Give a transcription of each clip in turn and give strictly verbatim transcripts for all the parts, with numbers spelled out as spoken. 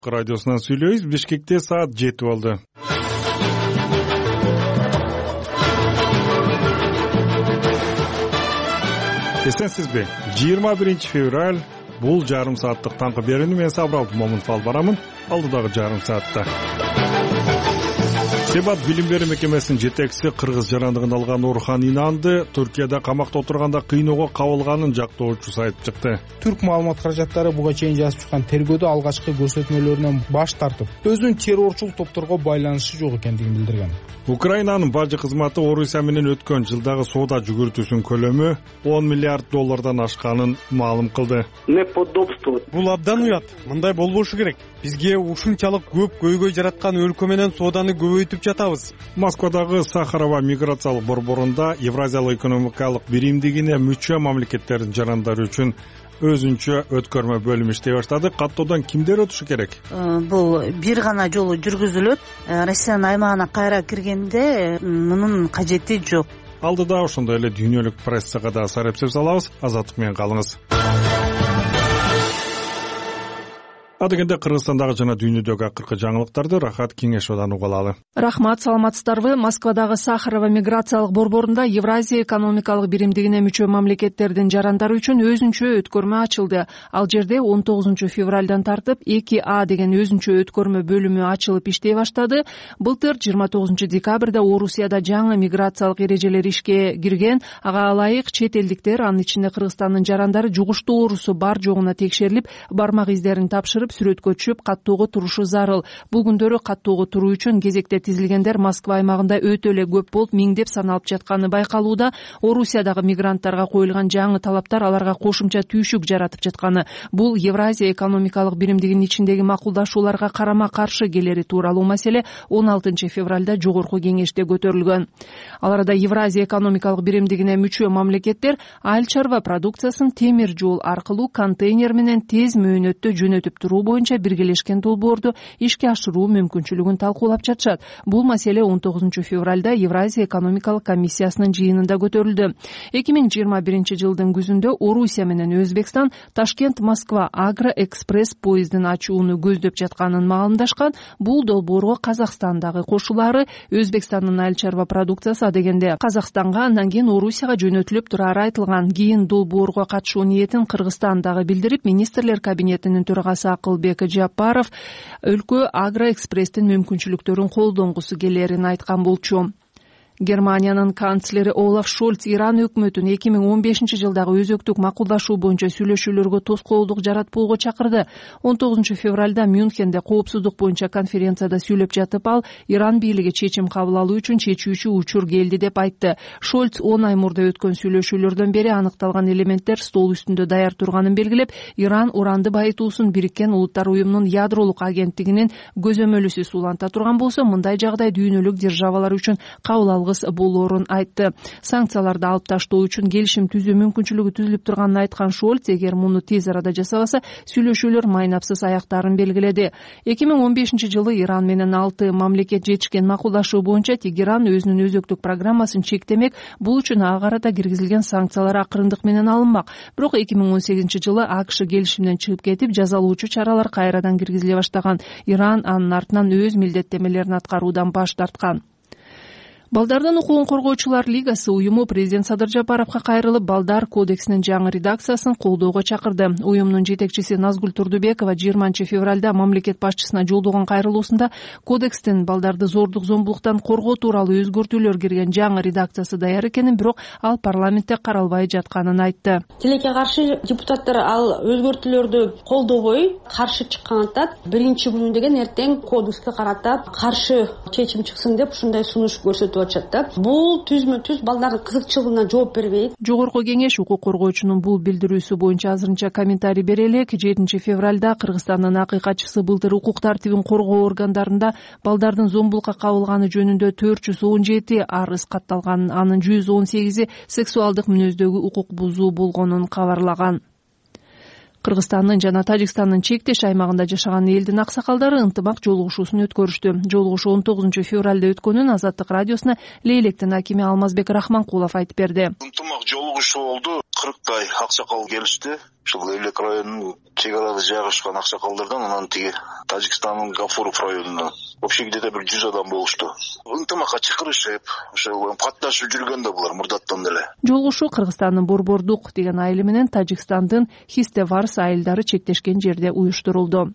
Радиосунан сүйлөйбүз. Бишкекте саат жети болду. Эсенсизби? жыйырма биринчи февраль. Бул жарым сааттык таңкы берүүнү мен Сабыр Момунов алып барамын. Алдыдагы жарым саатта Себат билим берүү мекемесинин жетекчиси кыргыз жарандыгын алган Орхан Инанды Түркияда камакта отурганда кыйноого кабылганын жактоочусу айтып чыкты. Түрк маалымат каражаттары буга чейин жазып чыккан тергөөдө алгачкы көрсөтмөлөрүнөн баш тартып, өзүнүн террорчул топторго байланышы жок экендигин билдирген. Украинанын бажы кызматы Орусия менен өткөн жылдагы соода жүгүртүүсүнүн көлөмү он миллиард доллардан ашканын маалым кылды. Бул абдан уят. Мындай болбошу керек. Бизге ушунчалык көп көйгөй жараткан өлкө менен сооданы көбөйтүп жатабыз. Москвадагы Сахарова миграциялык борборунда Евразиялык экономикалык биримдигине мүчө мамлекеттердин жарандары үчүн өзүнчө өткөрмө бөлүмү иштей баштады. Каттоодон кимдер өтүшү керек? Бул бир гана жолу жүргүзүлөт. Россиянын аймагына кайра киргенде мунун кажети жок. Алдыда ошондой эле дүйнөлүк прессага да сарапсеп салабыз. Азаттык менен калыңыз. Адегенде Кыргызстандагы жана дүйнөдөгү акыркы жаңылыктарды Рахат Кеңешовдон угуп алалы. Рахмат, саламатсыздарбы? Москвадагы Сахарова миграциялык борборунда Евразия экономикалык биримдигине мүчө мамлекеттердин жарандары үчүн өзүнчө өткөрмө ачылды. Ал жерде он тогузунчу февралдан тартып эки А деген өзүнчө өткөрмө бөлүмү ачылып иштей баштады. Былтыр жыйырма тогузунчу декабрда Орусияда жаңы миграциялык эрежелер ишке кирген. Ага ылайык чет элдиктер, анын ичинде Кыргызстандын жарандары жугуштуу оорусу бар жогуна текшерилип, бармак издерин тапшырып сүрөткө түшүп каттоого турушу зарыл. Бул күндөрү каттоого туруу үчүн кезекте тизилгендер Москва аймагында өтө эле көп болуп, миңдеп саналып жатканы байкалууда. Орусиядагы мигранттарга коюлган жаңы талаптар аларга кошумча түйшүк жаратып жатканы. Бул Евразия экономикалык биримдигинин ичиндеги макулдашууларга карама-каршы келери тууралуу маселе он алтынчы февралда жогорку кеңеште көтөрүлгөн. Ал арада Евразия экономикалык биримдигине мүчө мамлекеттер айыл чарба продукциясын темир жол аркылуу контейнер менен тез мөөнөттө жөнөтүп туруу боюнча биргелешкен долбоорду ишке ашыруу мүмкүнчүлүгүн талкуулап жатышат. Бул маселе он тогузунчу февралда Евразия экономикалык комиссиясынын жыйынында көтөрүлдү. эки миң жыйырма биринчи жылдын күзүндө Орусия менен Өзбекстан Ташкент-Москва агро-экспресс поездин ачууну көздөп жатканын маалымдашкан. Бул долбоорго Казакстандагы кошулары Өзбекстандын айыл чарба продукциясы адегенде Казакстанга, андан кийин Орусияга жөнөтүлүп турары айтылган. Кийин долбоорго катышуу ниетин Кыргызстан дагы билдирип, министрлер кабинетинин төрагасы Акылбек Жапаров өлкө агроэкспресстин мүмкүнчүлүктөрүн колдонгусу келерин айткан болчу. Германиянын канцлери Олаф Шольц Иран өкмөтүн эки миң он бешинчи жылдагы өзөктүк макулдашуу боюнча сүйлөшүүлөргө тоскоолдук жаратпоого чакырды. он тогузунчу февралда Мюнхенде коопсуздук боюнча конференцияда сүйлөп жатып, ал Иран бийлиги чечим кабыл алуу үчүн чечүүчү учур келди деп айтты. Шольц он ай мурда өткөн сүйлөшүүлөрдөн бери аныкталган элементтер стол үстүндө даяр турганын белгилеп, Иран уранды байытуусун Бириккен Улуттар уюмунун ядролук агенттигинин көзөмөлүсү уланта турган болсо, мындай жагдай дүйнөлүк державалар үчүн кабыл алгыс болоорун айтты. Санкцияларды алып таштоо үчүн келишим түзүү мүмкүнчүлүгү түзүлүп турганын айткан Шольц, эгер муну тез арада жасабаса, сүйлөшүүлөр майнапсыз аяктарын белгиледи. эки миң он бешинчи жылы Иран менен алты мамлекет жетишкен макулдашуу боюнча Тегеран өзүнүн өзөктүк программасын чектемек. Бул үчүн ага карата киргизилген санкциялар акырындык менен алынмак. Бирок эки миң он сегизинчи жылы АКШ келишимден чыгып кетип, жазалуучу чаралар кайрадан киргизиле баштаган. Иран анын артынан өз милдеттемелерин аткаруудан баш тарткан. Балдардын укугун коргоочулар лигасы уюму президент Садыр Жапаровго кайрылып, Балдар кодексинин жаңы редакциясын колдоого чакырды. Уюмдун жетекчиси Назгүл Турдубекова жыйырманчы февралда мамлекет башчысына жолдогон кайрылуусунда кодекстин балдарды зордук зомбулуктан коргоо тууралуу өзгөртүүлөр кирген жаңы редакциясы даяр экенин, бирок ал парламентте каралбай жатканын айтты. Тилекке каршы депутаттар ал өзгөртүүлөрдү колдобой каршы чыккандыктан биринчи күнү деген эртең кодекске карата каршы чечим чыксын деп ушундай сунуш көрсөтүп. Бул түзмө-түз балдардын кызыкчылыгына жооп бербейт. Жогорку кеңеш укук коргоочунун бул билдирүүсү боюнча азырынча комментарий бере элек. жетинчи февралда Кыргызстандын акыйкатчысы былтыр укук тартибин коргоо органдарында балдардын зомбулукка кабылганы жөнүндө төрт жүз он жети арыз катталган. Анын жүз он сегизи сексуалдык мүнөздөгү укук бузуу болгонун кабарлаган. Кыргызстандын жана Тажикстандын чектеш аймагында жашаган элдин аксакалдары ынтымак жолугушуусун өткөрүштү. Жолугушуу он тогузунчу февралда өткөнүн Азаттык радиосуна Лейлектин акими Алмазбек Рахманкулов айтып берди. Ынтымак жолугушуу болду. кырктай аксакал келишти. Ушул Лейлек районунун чек арада жайгашкан аксакалдардан, анан тиги Тажикстандын Гафуров районунан вообще где-то бир жүз адам болушту. Ынтымакка чакырышып, ошо катташып жүргөн да булар мурдаттан деле. Жолугушуу Кыргызстандын Борбордук деген айылы менен Тажикстандын Хистеварс айылдары чектешкен жерде уюштурулду.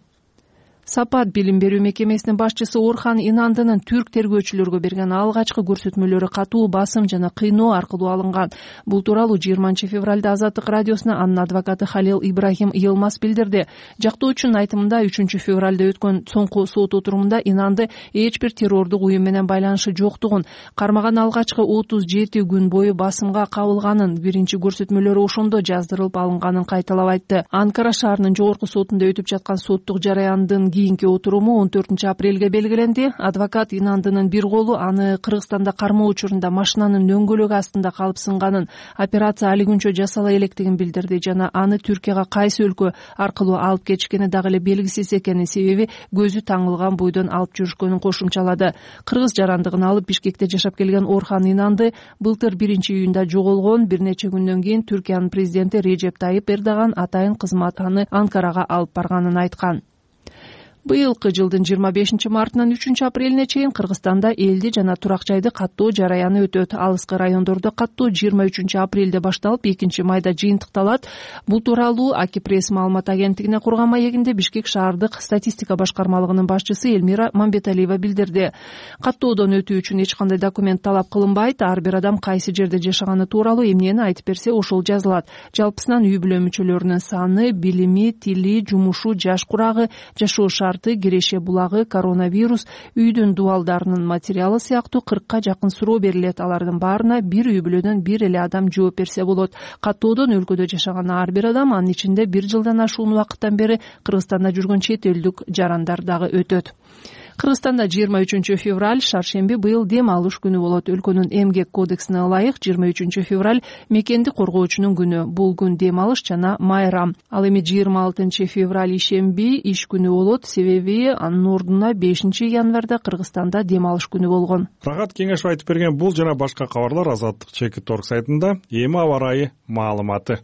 Сапат билим берүү мекемесинин башчысы Орхан Инандынын түрк тергөөчүлөргө берген алгачкы көрсөтмөлөрү катуу басым жана кыйноо аркылуу алынган. Бул тууралуу жыйырманчы февралда Азаттык радиосуна анын адвокаты Халил Ибрахим Йылмаз билдирди. Жактоочунун айтымында үчүнчү февралда өткөн соңку сот отурумунда Инанды эч бир террордук уюм менен байланышы жоктугун, кармаган алгачкы отуз жети күн бою басымга кабылганын, биринчи көрсөтмөлөрү ошондо жаздырылып алынганын кайталап айтты. Анкара шаарынын жогорку сотунда өтүп жаткан соттук жараяндын кийинки отуруму он төртүнчү апрелге белгиленди. Адвокат Инандынын бир колу аны Кыргызстанда кармоо учурунда машинанын дөңгөлөгү астында калып сынганын, операция али күнчө жасала электигин билдирди жана аны Түркияга кайсы өлкө аркылуу алып кетишкени дагы эле белгисиз экени, себеби көзү таңылган бойдон алып жүрүшкөнүн кошумчалады. Кыргыз жарандыгын алып Бишкекте жашап келген Орхан Инанды былтыр биринчи июнда жоголгон. Бир нече күндөн кийин Түркиянын президенти Режеп Тайып Эрдоган атайын кызмат аны Анкарага алып барганын айткан. Быйылкы жылдын жыйырма бешинчи мартынан үчүнчү апрелине чейин Кыргызстанда элди жана турак жайды каттоо жараяны өтөт. Алыскы райондордо каттоо жыйырма үчүнчү апрелде башталып, экинчи майда жыйынтыкталат. Бул тууралуу Акипресс маалымат агенттигине курган маегинде Бишкек шаардык статистика башкармалыгынын башчысы Элмира Мамбеталиева билдирди. Каттоодон өтүү үчүн эч кандай документ талап кылынбайт. Ар бир адам кайсы жерде жашаганы тууралуу эмнени айтып берсе, ошол жазылат. Жалпысынан үй бүлө мүчөлөрүнүн саны, билими, тили, жумушу, жаш курагы, жашоо шарты, киреше булагы, коронавирус, үйдүн дубалдарынын материалы сыяктуу кыркка жакын суроо берилет. Алардын баарына бир үй бүлөдөн бир эле адам жооп берсе болот. Каттоодон өлкөдө жашаган ар бир адам, анын ичинде бир жылдан ашуун убакыттан бери Кыргызстанда жүргөн чет элдик жарандар дагы өтөт. Кыргызстанда жыйырма үчүнчү февраль шаршемби быйыл дем алыш күнү болот. Өлкөнүн эмгек кодексине ылайык жыйырма үчүнчү февраль мекенди коргоочунун күнү. Бул күн дем алыш жана майрам. Ал эми жыйырма алтынчы февраль ишемби иш күнү болот, себеби анын ордуна бешинчи январда Кыргызстанда дем алыш күнү болгон. Рахат Кеңешов айтып берген бул жана башка кабарлар Азаттык чекит орг сайтында. Эми аба ырайы маалыматы.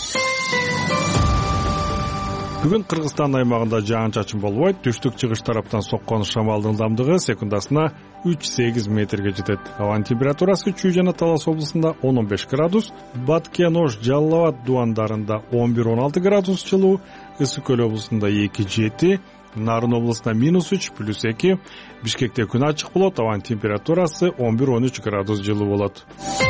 Бүгүн Кыргызстан аймагында жаан-чачын болбойт. Түштүк-чыгыш тараптан соккон шамалдын ылдамдыгы секундасына үч сегиз метрге жетет. Абанын температурасы Чүй жана Талас облусунда он он беш градус, Баткен-Ош, Жалал Абад дубандарында он бир он алты градус жылуу, Ысык Көл облусунда эки жети, Нарын облусунда минус үч плюс эки, Бишкекте күн ачык болот, абанын температурасы он бир он үч градус жылуу болот.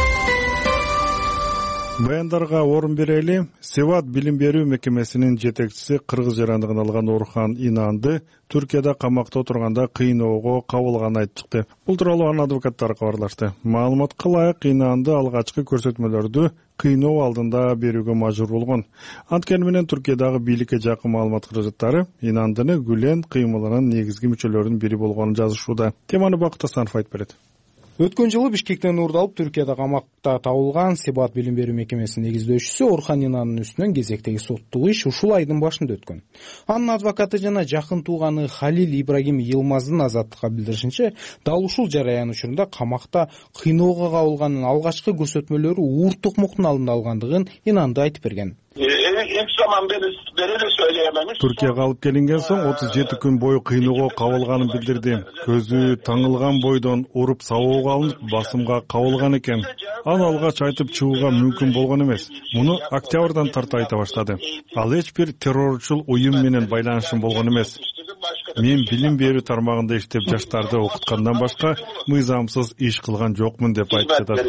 Баяндарга орун берели. Севат билим берүү мекемесинин жетекчиси кыргыз жарандыгын алган Орхан Инанды Түркияда камакта отурганда кыйноого кабылганын айтып чыкты. Бул тууралуу анын адвокаттары кабарлашты. Маалыматка ылайык Инанды алгачкы көрсөтмөлөрдү кыйноо алдында берүүгө мажбур болгон. Анткени менен Түркиядагы бийликке жакын маалымат каражаттары Инандыны Гүлен кыймылынын негизги мүчөлөрүнүн бири болгонун жазышууда. Теманы Бакыт Асанов айтып берет. Өткөн жылы Бишкектен уурдалып Түркияда камакта табылган Сепат билим берүү мекемесинин негиздөөчүсү Орхан Инандын үстүнөн кезектеги соттук иш ушул айдын башында өткөн. Анын адвокаты жана жакын тууганы Халил Ибрахим Йылмаздын Азаттыкка билдиришинче, дал ушул жараян учурунда камакта кыйноого кабылганын алгачкы көрсөтмөлөрү Уурт Токмоктун алдында алгандыгын Инанды айтып берген. Түркияга алып келинген соң отуз жети күн бою кыйноого кабылганын билдирди. Көзү таңылган бойдон уруп сабоого алынып, басымга кабылган экен. Аны алгач айтып чыгууга мүмкүн болгон эмес. Муну октябрдан тарта айта баштады. Ал эч бир террорчул уюм менен байланышым болгон эмес. Мен билим берүү тармагында иштеп жаштарды окуткандан башка мыйзамсыз иш кылган жокмун деп айтып жатат.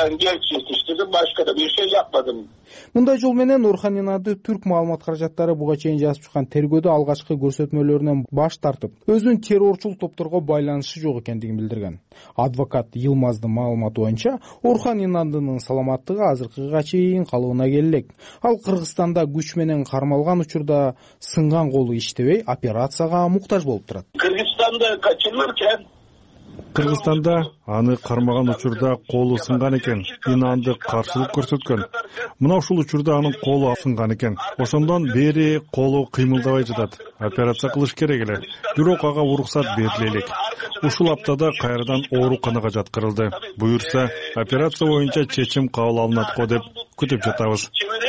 Мындай жол менен Орхан Инанды түрк маалымат каражаттары буга чейин жазып чыккан тергөөдө алгачкы көрсөтмөлөрүнөн баш тартып, өзүнүн террорчул топторго байланышы жок экендигин билдирген. Адвокат Йылмаздын маалыматы боюнча, Орхан Инандынын саламаттыгы азыркыга чейин калыбына келек. Ал Кыргызстанда күч менен кармалган учурда сынган колу иштебей, операцияга муктаж болуп турат. Кыргызстанда качылыркен Кыргызстанда аны кармаган учурда колу сынган экен. Инанды каршылык көрсөткөн. Мына ушул учурда анын колу сынган экен. Ошондон бери колу кыймылдабай жатат. Операция кылыш керек эле. Бирок ага уруксат бериле элек. Ушул аптада кайрадан ооруканага жаткырылды. Буюрса, операция боюнча чечим кабыл алынат го деп күтүп жатабыз.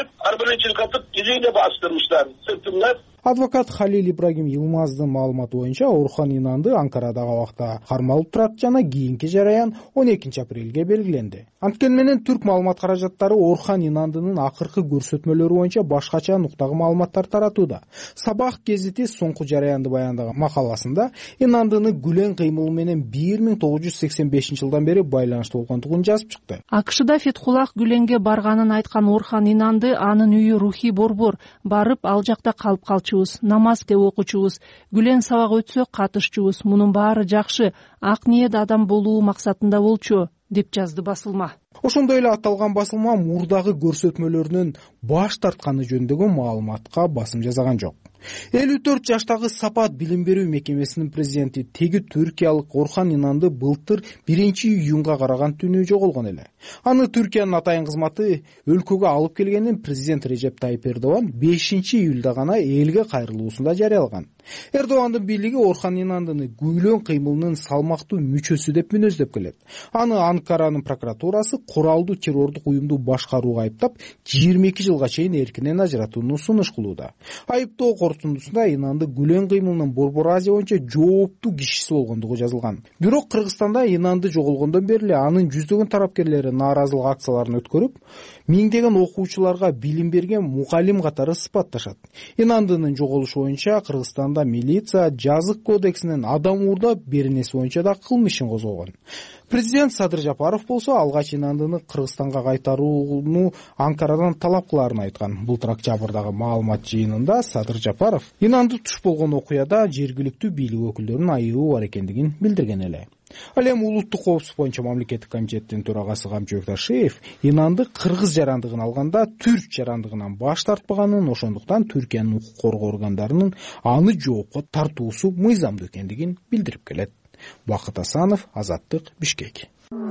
деп ар бирин чыркатып изейне бастырмыштар сыртымдан. Адвокат Халил Ибрагим Йылмаздын маалыматы боюнча Орхон Инанды Анкарадагы убакта кармалып турат жана кийинки жараян он экинчи апрелге белгиленди. Анткени менен түрк маалымат каражаттары Орхон Инандынын акыркы көрсөтмөлөрү боюнча башкача нуктагы маалыматтар таратууда. Сабах гезити соңку жараянды баяндаган макаласында Инандыны Гүлен кыймылы менен бир миң тогуз жүз сексен бешинчи жылдан бери байланышты болгондугун жазып чыкты. АКШда Фетхуллах Гүленге барганын айткан Орхон Инанды анын үйү рухий борбор, барып ал жакта калып калчу, намаз деп окучубуз, Гүлен сабак өтсө катышчубуз, мунун баары жакшы, ак ниет адам болуу максатында болчу, деп жазды басылма. Ошондой эле аталган басылма мурдагы көрсөтмөлөрүнөн баш тартканы жөнүндөгү маалыматка басым жасаган жок. элүү төрт жаштагы Сапат билим берүү мекемесинин президенти теги түркиялык Орхон Инанды былтыр биринчи июнга караган түнү жоголгон эле. Аны Түркиянын атайын кызматы өлкөгө алып келгенин президент Режеп Тайип Эрдоган бешинчи июлда гана элге кайрылуусунда жарыялаган. Эрдогандын бийлиги Орхон Инандыны Гүлен кыймылынын салмактуу мүчөсү деп мүнөздөп келет. Аны Анкаранын прокуратурасы куралдуу террордук уюмду башкарууга айыптап, жыйырма эки жылга чейин эркинен ажыратууну сунуш кылууда. Айыптоо корутундусунда Инанды Гүлен кыймылынын Борбор Азия боюнча жооптуу кишиси болгондугу жазылган. Бирок Кыргызстанда Инанды жоголгондон бери эле анын жүздөгөн тарапкерлери нааразылык акцияларын өткөрүп, миңдеген окуучуларга билим берген мугалим катары сыпатташат. Инандынын жоголушу боюнча Кыргызстанда милиция жазык кодексинин адам уурдап беренеси боюнча да кылмыш ишин козгогон. Президент Садыр Жапаров болсо алгач Инандыны Кыргызстанга кайтарууну Анкарадан талап кылаарын айткан. Былтыр октябрдагы маалымат жыйынында Садыр Жапаров Инанды туш болгон окуяда жергиликтүү бийлик өкүлдөрүнүн айыбы бар экендигин билдирген эле. Ал эми улуттук коопсуздук боюнча мамлекеттик комитеттин төрагасы Камчыбек Ташиев Инанды кыргыз жарандыгын алганда түрк жарандыгынан баш тартпаганын, ошондуктан Түркиянын укук коргоо органдарынын аны жоопко тартуусу мыйзамдуу экендигин билдирип келет. Бакыт Асанов, Азаттык, Бишкек.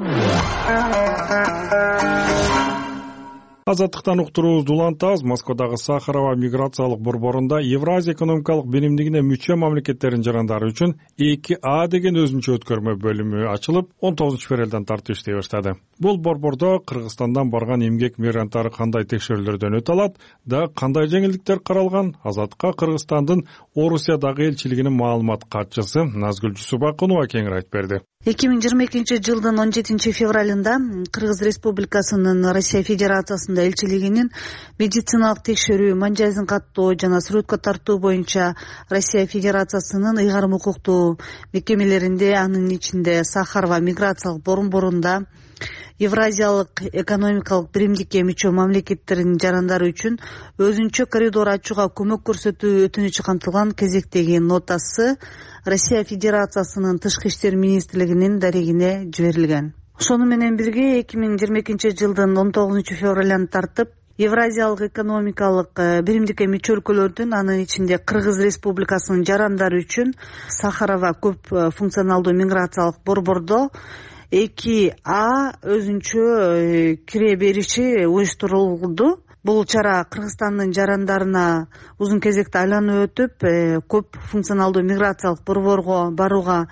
Азаттыктан уктуруубузду улантабыз. Москвадагы Сахарова миграциялык борборунда Евразия экономикалык биримдигине мүчө мамлекеттердин жарандары үчүн эки А деген өзүнчө өткөрмө бөлүмү ачылып, он тогузунчу февралдан тартып иштей баштады. Бул борбордо Кыргызстандан барган эмгек мигранттары кандай текшерүүлөрдөн өтө алат, да кандай жеңилдиктер каралган? Азаттыкка Кыргызстандын Орусиядагы элчилигинин маалымат катчысы Назгүл Жусупакунова кеңири айтып берди. эки миң жыйырма экинчи жылдын он жетинчи февралында Кыргыз Республикасынын Россия Федерациясында элчилигинин медициналык текшерүү, манжайзын каттоо жана сүрөткө тартуу боюнча Россия Федерациясынын ыйгарым укуктуу мекемелеринде, анын ичинде Сахарова миграциялык борборунда Евразиялык экономикалык биримдикке мүчө мамлекеттердин жарандары үчүн өзүнчө коридор ачууга көмөк көрсөтүү өтүнүчү камтылган кезектеги нотасы Россия Федерациясынын Тышкы иштер министрлигинин дарегине жиберилген. Ошону менен бирге эки миң жыйырма экинчи жылдын он тогузунчу февралдан тартып Евразиялык экономикалык биримдикке мүчө өлкөлөрдүн, анын ичинде Кыргыз Республикасынын жарандары үчүн Сахарова көп функционалдуу миграциялык борбордо эки А өзүнчө кире бериши уюштурулду. Бул чара Кыргызстандын жарандарына узун кезекте айланып өтүп, көп функционалдуу миграциялык борборго барууга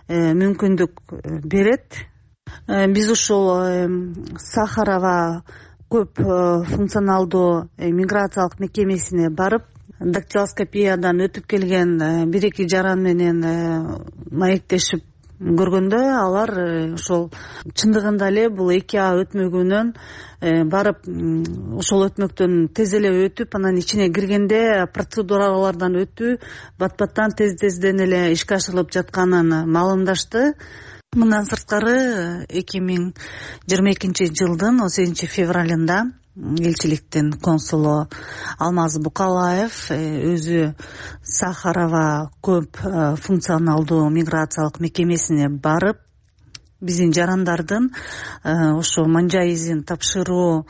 мүмкүндүк берет. Биз ушул Сахарова көп функционалдуу миграциялык мекемесине барып, дактилоскопиядан өтүп келген бир эки жаран менен маектешип көргөндө, алар ошол чындыгында эле бул эки А өтмөгүнөн барып, ошол өтмөктөн тез эле өтүп, анан ичине киргенде процедуралардан өтүү бат-баттан тез-тезден эле ишке ашырылып жатканын маалымдашты. Мындан сырткары эки миң жыйырма экинчи жылдын он сегизинчи февралында элчиликтин консулу Алмаз Букалаев өзү Сахарова көп функционалдуу миграциялык мекемесине барып, биздин жарандардын ошо манжай изин тапшыруу,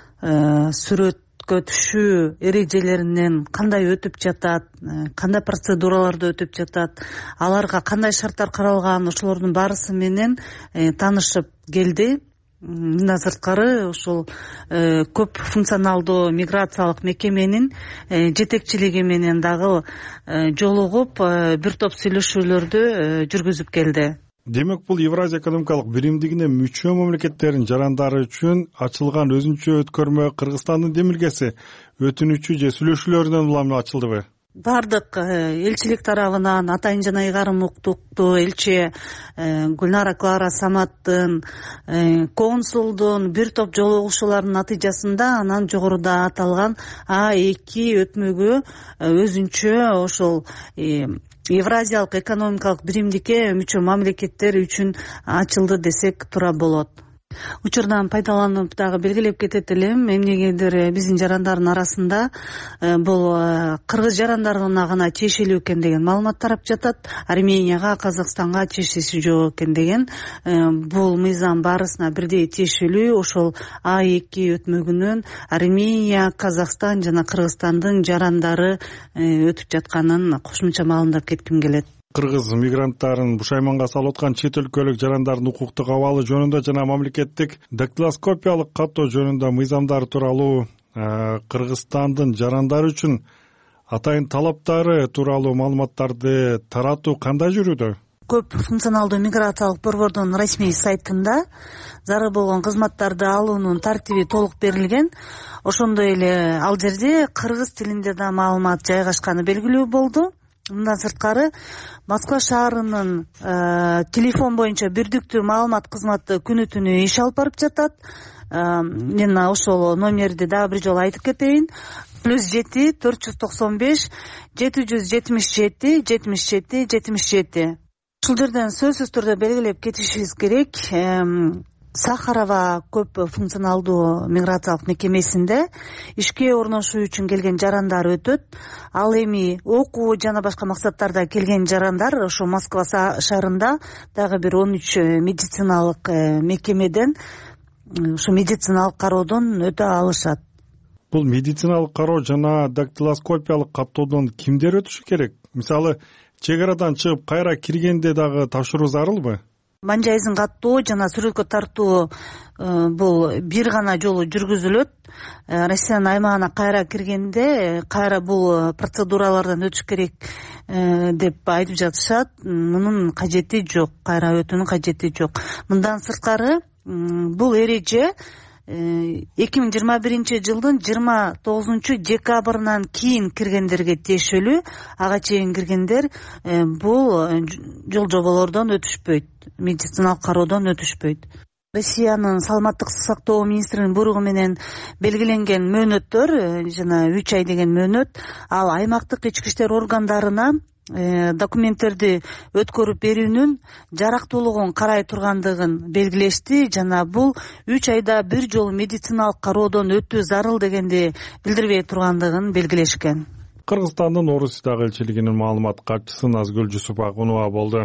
сүрөткө түшүү эрежелеринен кандай өтүп жатат, кандай процедураларды өтүп жатат, аларга кандай шарттар каралган, ошолордун баарысы менен таанышып келди. Мындан сырткары ошол көп функционалдуу миграциялык мекеменин жетекчилиги менен дагы жолугуп, бир топ сүйлөшүүлөрдү жүргүзүп келди. демек бул Евразия экономикалык биримдигине мүчө мамлекеттердин жарандары үчүн ачылган өзүнчө өткөрмө Кыргызстандын демилгеси өтүнүчү же сүйлөшүүлөрүнөн улам ачылдыбы? Бардык элчилик тарабынан Атайын жана Ыйгарым укуктуу элчи Гүлнара Клара Саматтын, консулдун бир топ жолугушууларынын натыйжасында анан жогоруда аталган А эки өтмөгү өзүнчө ошол Евразиялык экономикалык биримдикке мүчө мамлекеттер үчүн ачылды десек туура болот. Учурдан пайдаланып дагы белгилеп кетет элем, эмнегедир биздин жарандардын арасында бул кыргыз жарандарына гана тиешелүү экен деген маалымат тарап жатат. Арменияга, Казакстанга тиешеси жок экен деген. Бул мыйзам баарысына бирдей тиешелүү. Ошол А эки өтмөгүнөн Армения, Казакстан жана Кыргызстандын жарандары өтүп жатканын кошумча маалымдап кетким келет. Кыргыз мигранттарын бушайманга салып аткан чет өлкөлүк жарандардын укуктук абалы жөнүндө жана мамлекеттик дактилоскопиялык каттоо жөнүндө мыйзамдар тууралуу Кыргызстандын жарандары үчүн атайын талаптары тууралуу маалыматтарды таратуу кандай жүрүүдө? Көп функционалдуу миграциялык борбордун расмий сайтында зарыл болгон кызматтарды алуунун тартиби толук берилген. Ошондой эле ал жерде кыргыз тилинде да маалымат жайгашканы белгилүү болду. Мындан сырткары Москва шаарынын телефон боюнча бирдиктүү маалымат кызматы күнү түнү иш алып барып жатат. Мен ошол номерди дагы бир жолу айтып кетейин. плюс жети төрт жүз токсон беш жети жүз жетимиш жети жетимиш жети жетимиш жети. Ушул жерден сөзсүз түрдө белгилеп кетишибиз керек. Сахарова көп функционалдуу миграциялык мекемесинде ишке орношуу үчүн келген жарандар өтөт. Ал эми окуу жана башка максаттарда келген жарандар ошо Москва шаарында дагы бир он үч медициналык мекемеден ушу медициналык кароодон өтө алышат. Бул медициналык кароо жана дактилоскопиялык каттоодон кимдер өтүшү керек? Мисалы, чек арадан чыгып кайра киргенде дагы тапшыруу зарылбы? Манжа изин каттоо жана сүрөткө тартуу бул бир гана жолу жүргүзүлөт. Россиянын аймагына кайра киргенде кайра бул процедуралардан өтүш керек деп айтып жатышат. Мунун кажети жок, кайра өтүүнүн кажети жок. Мындан сырткары бул эреже эки миң жыйырма биринчи жылдын жыйырма тогузунчу декабрынан кийин киргендерге тиешелүү. Ага чейин киргендер бул жол жоболордон өтүшпөйт, медициналык кароодон өтүшпөйт. Россиянын саламаттык сактоо министринин буйругу менен белгиленген мөөнөттөр жана үч ай деген мөөнөт ал аймактык ички иштер органдарына документтерди өткөрүп берүүнүн жарактуулугун карай тургандыгын белгилешти жана бул үч айда бир жолу медициналык кароодон өтүү зарыл дегенди билдирбей тургандыгын белгилешкен. Кыргызстандын Орусиядагы элчилигинин маалымат катчысы Назгүл Жусупакунова болду.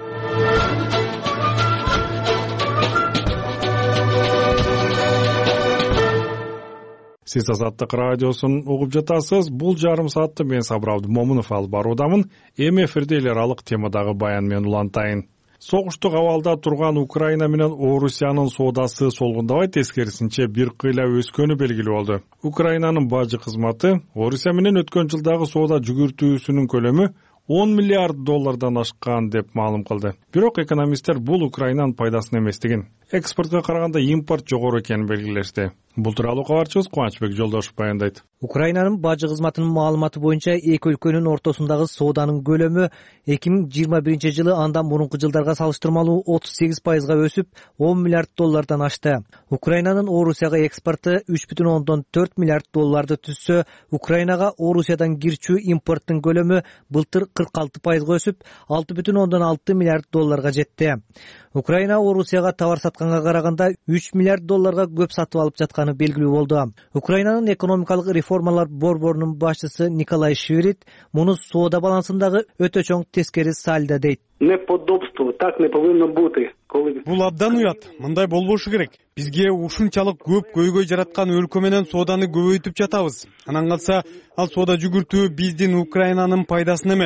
Сиз Азаттык радиосун угуп жатасыз. Бул жарым саатты мен Сабыр Абдымомунов алып баруудамын. Эми эфирде эл аралык темадагы баян менен улантайын. Согуштук абалда турган Украина менен Орусиянын соодасы солгундабай, тескерисинче бир кыйла өскөнү белгилүү болду. Украинанын бажы кызматы Орусия менен өткөн жылдагы соода жүгүртүүсүнүн көлөмү он миллиард доллардан ашкан деп маалым кылды. Бирок экономисттер бул Украинанын пайдасына эместигин, экспортко караганда импорт жогору экенин белгилешти. Бул тууралуу кабарчыбыз Кубанычбек Жолдошев баяндайт. Украинанын бажы кызматынын маалыматы боюнча эки өлкөнүн ортосундагы сооданын көлөмү эки миң жыйырма биринчи жылы андан мурунку жылдарга салыштырмалуу отуз сегиз пайызга өсүп, он миллиард доллардан ашты. Украинанын Орусияга экспорту үч бүтүн ондон төрт миллиард долларды түзсө, Украинага Орусиядан кирчү импорттун көлөмү былтыр кырк алты пайызга өсүп, алты бүтүн ондон алты миллиард долларга жетти. Украина Орусияга товар сатканга караганда үч миллиард долларга көп сатып алып жатканы белгилүү болду. Украинанын экономикалык реформалар борборунун башчысы Николай Швирит муну соода балансындагы өтө чоң тескери сальдо дейт. Неподобство, так не повинно бути. Бул абдан уят, мындай болбошу керек. Бизге ушунчалык көп көйгөй жараткан өлкө менен сооданы көбөйтүп жатабыз. Анан калса, ал соода жүгүртүү биздин Украинанын пайдасына эмес,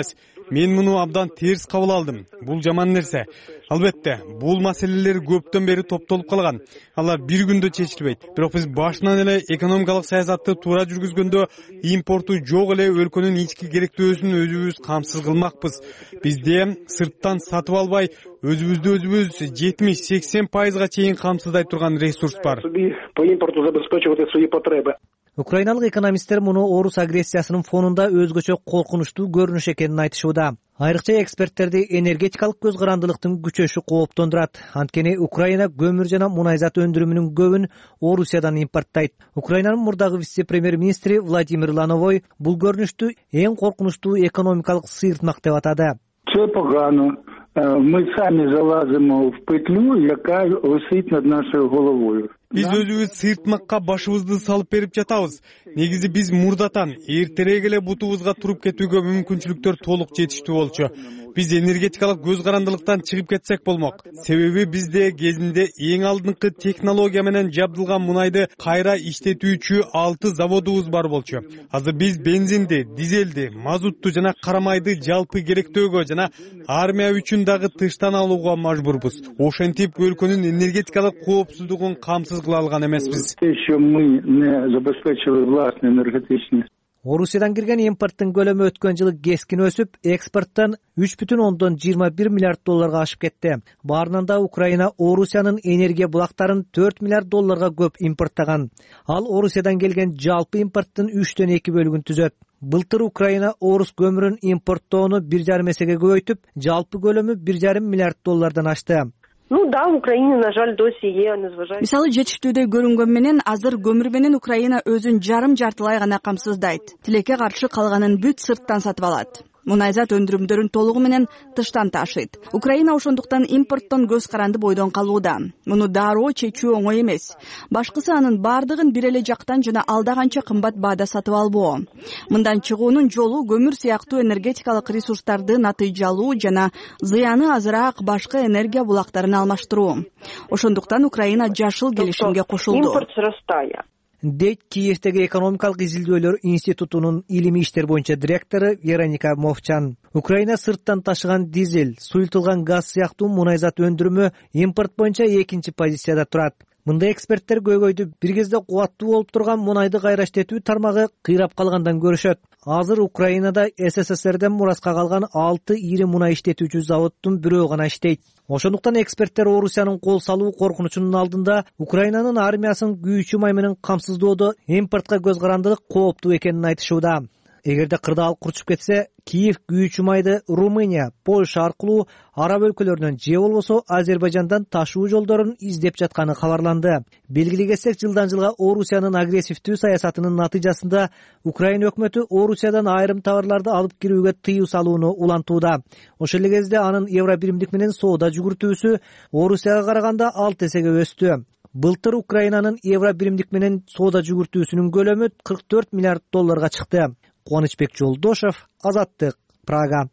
мен муну абдан терс кабыл алдым. Бул жаман нерсе. Албетте, бул маселелер көптөн бери топтолуп калган. Алар бир күндө чечилбейт. Бирок биз башынан эле экономикалык саясатты туура жүргүзгөндө импорту жок эле өлкөнүн ички керектөөсүн өзүбүз камсыз кылмакпыз. Бизде сырттан сатып албай, өзүбүздү өзүбүз жетимиш сексен пайызга чейин камсыздай турган ресурс бар. По импорту забеспечивать свои потребы. Украиналык экономисттер муну орус агрессиясынын фонунда өзгөчө коркунучтуу көрүнүш экенин айтышууда. Айрыкча эксперттерди энергетикалык көз карандылыктын күчөшү кооптондурат. Анткени Украина көмүр жана мунайзат өндүрүмүнүн көбүн Орусиядан импорттайт. Украинанын мурдагы вице-премьер-министри Владимир Лановой бул көрүнүштү эң коркунучтуу экономикалык сыйыртмак деп атады. Все погано. Мы сами залазим в петлю, яка висит над нашей головой. Биз өзүбүз сыйыртмакка башыбызды салып берип жатабыз. Негизи биз мурдатан эртерээк эле бутубузга туруп кетүүгө мүмкүнчүлүктөр толук жетиштүү болчу. Биз энергетикалык көз карандылыктан чыгып кетсек болмок. Себеби бизде кезинде эң алдыңкы технология менен жабдылган мунайды кайра иштетүүчү алты заводубуз бар болчу. Азыр биз бензинди, дизелди, мазутту жана карамайды жалпы керектөөгө жана армия үчүн дагы тыштан алууга мажбурбуз. Ошентип өлкөнүн энергетикалык коопсуздугун камсыз кыла алган эмеспиз. Еще мы не забеспечили властный энергетичный. Орусиядан кирген импорттун көлөмү өткөн жылы кескин өсүп, экспорттон үч бүтүн ондон жыйырма бир миллиард долларга ашып кетти. Баарынан да Украина Орусиянын энергия булактарын төрт миллиард долларга көп импорттаган. Ал Орусиядан келген жалпы импорттун үчтөн эки бөлүгүн түзөт. Былтыр Украина орус көмүрүн импорттоону бир жарым эсеге көбөйтүп, жалпы көлөмү бир жарым миллиард доллардан ашты. Ну да, Украина, на жаль, досі є, незважаючи. Мисалы, жетиштүүдө көрүнгөн менен азыр көмүр менен Украина өзүн жарым жартылай гана камсыздайт. Тилекке каршы калганын бүт сырттан сатып алат. Мунайзат өндүрүмдөрүн толугу менен тыштан ташыйт. Украина ошондуктан импорттон көз каранды бойдон калууда. Муну дароо чечүү оңой эмес. Башкысы анын бардыгын бир эле жактан жана алда канча кымбат баада сатып албоо. Мындан чыгуунун жолу көмүр сыяктуу энергетикалык ресурстарды натыйжалуу жана зыяны азыраак башка энергия булактарын алмаштыруу. Ошондуктан Украина жашыл келишимге кошулду. Импорт сырастая. Дейт Киевдеги экономикалык изилдөөлөр институтунун илимий иштер боюнча директору Вероника Мовчан. Украина сырттан ташыган дизель, суюлтулган газ сыяктуу мунайзат өндүрүмү импорт боюнча экинчи позицияда турат. Мында эксперттер көйгөйдү бир кезде кубаттуу болуп турган мунайды кайра иштетүү тармагы кыйрап калгандан көрүшөт. Азыр Украинада СССРден мураска калган алты ири мунай иштетүүчү заводдун бирөө гана иштейт. Ошондуктан эксперттер Орусиянын кол салуу коркунучунун алдында Украинанын армиясын күйүүчү май менен камсыздоодо импортко көз карандылык кооптуу экенин айтышууда. Эгерде кырдаал курчуп кетсе, Киев күйүүчү майды Румыния, Польша аркылуу араб өлкөлөрүнөн же болбосо Азербайжандан ташуу жолдорун издеп жатканы кабарланды. Белгилей кетсек, жылдан жылга Орусиянын агрессивдүү саясатынын натыйжасында Украина өкмөтү Орусиядан айрым товарларды алып кирүүгө тыюу салууну улантууда. Ошол эле кезде анын евро биримдик менен соода жүгүртүүсү Орусияга караганда алты эсеге өстү. Былтыр Украинанын евро биримдик менен соода жүгүртүүсүнүн көлөмү кырк төрт миллиард долларга чыкты. Кубанычбек Жолдошев, Азаттык, Прага.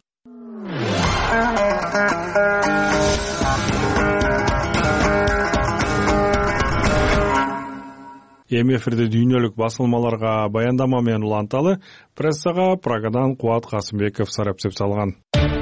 Эми эфирде дүйнөлүк басылмаларга баяндама менен уланталы. Прессага Прагадан Кубат Касымбеков сарапчылык салган.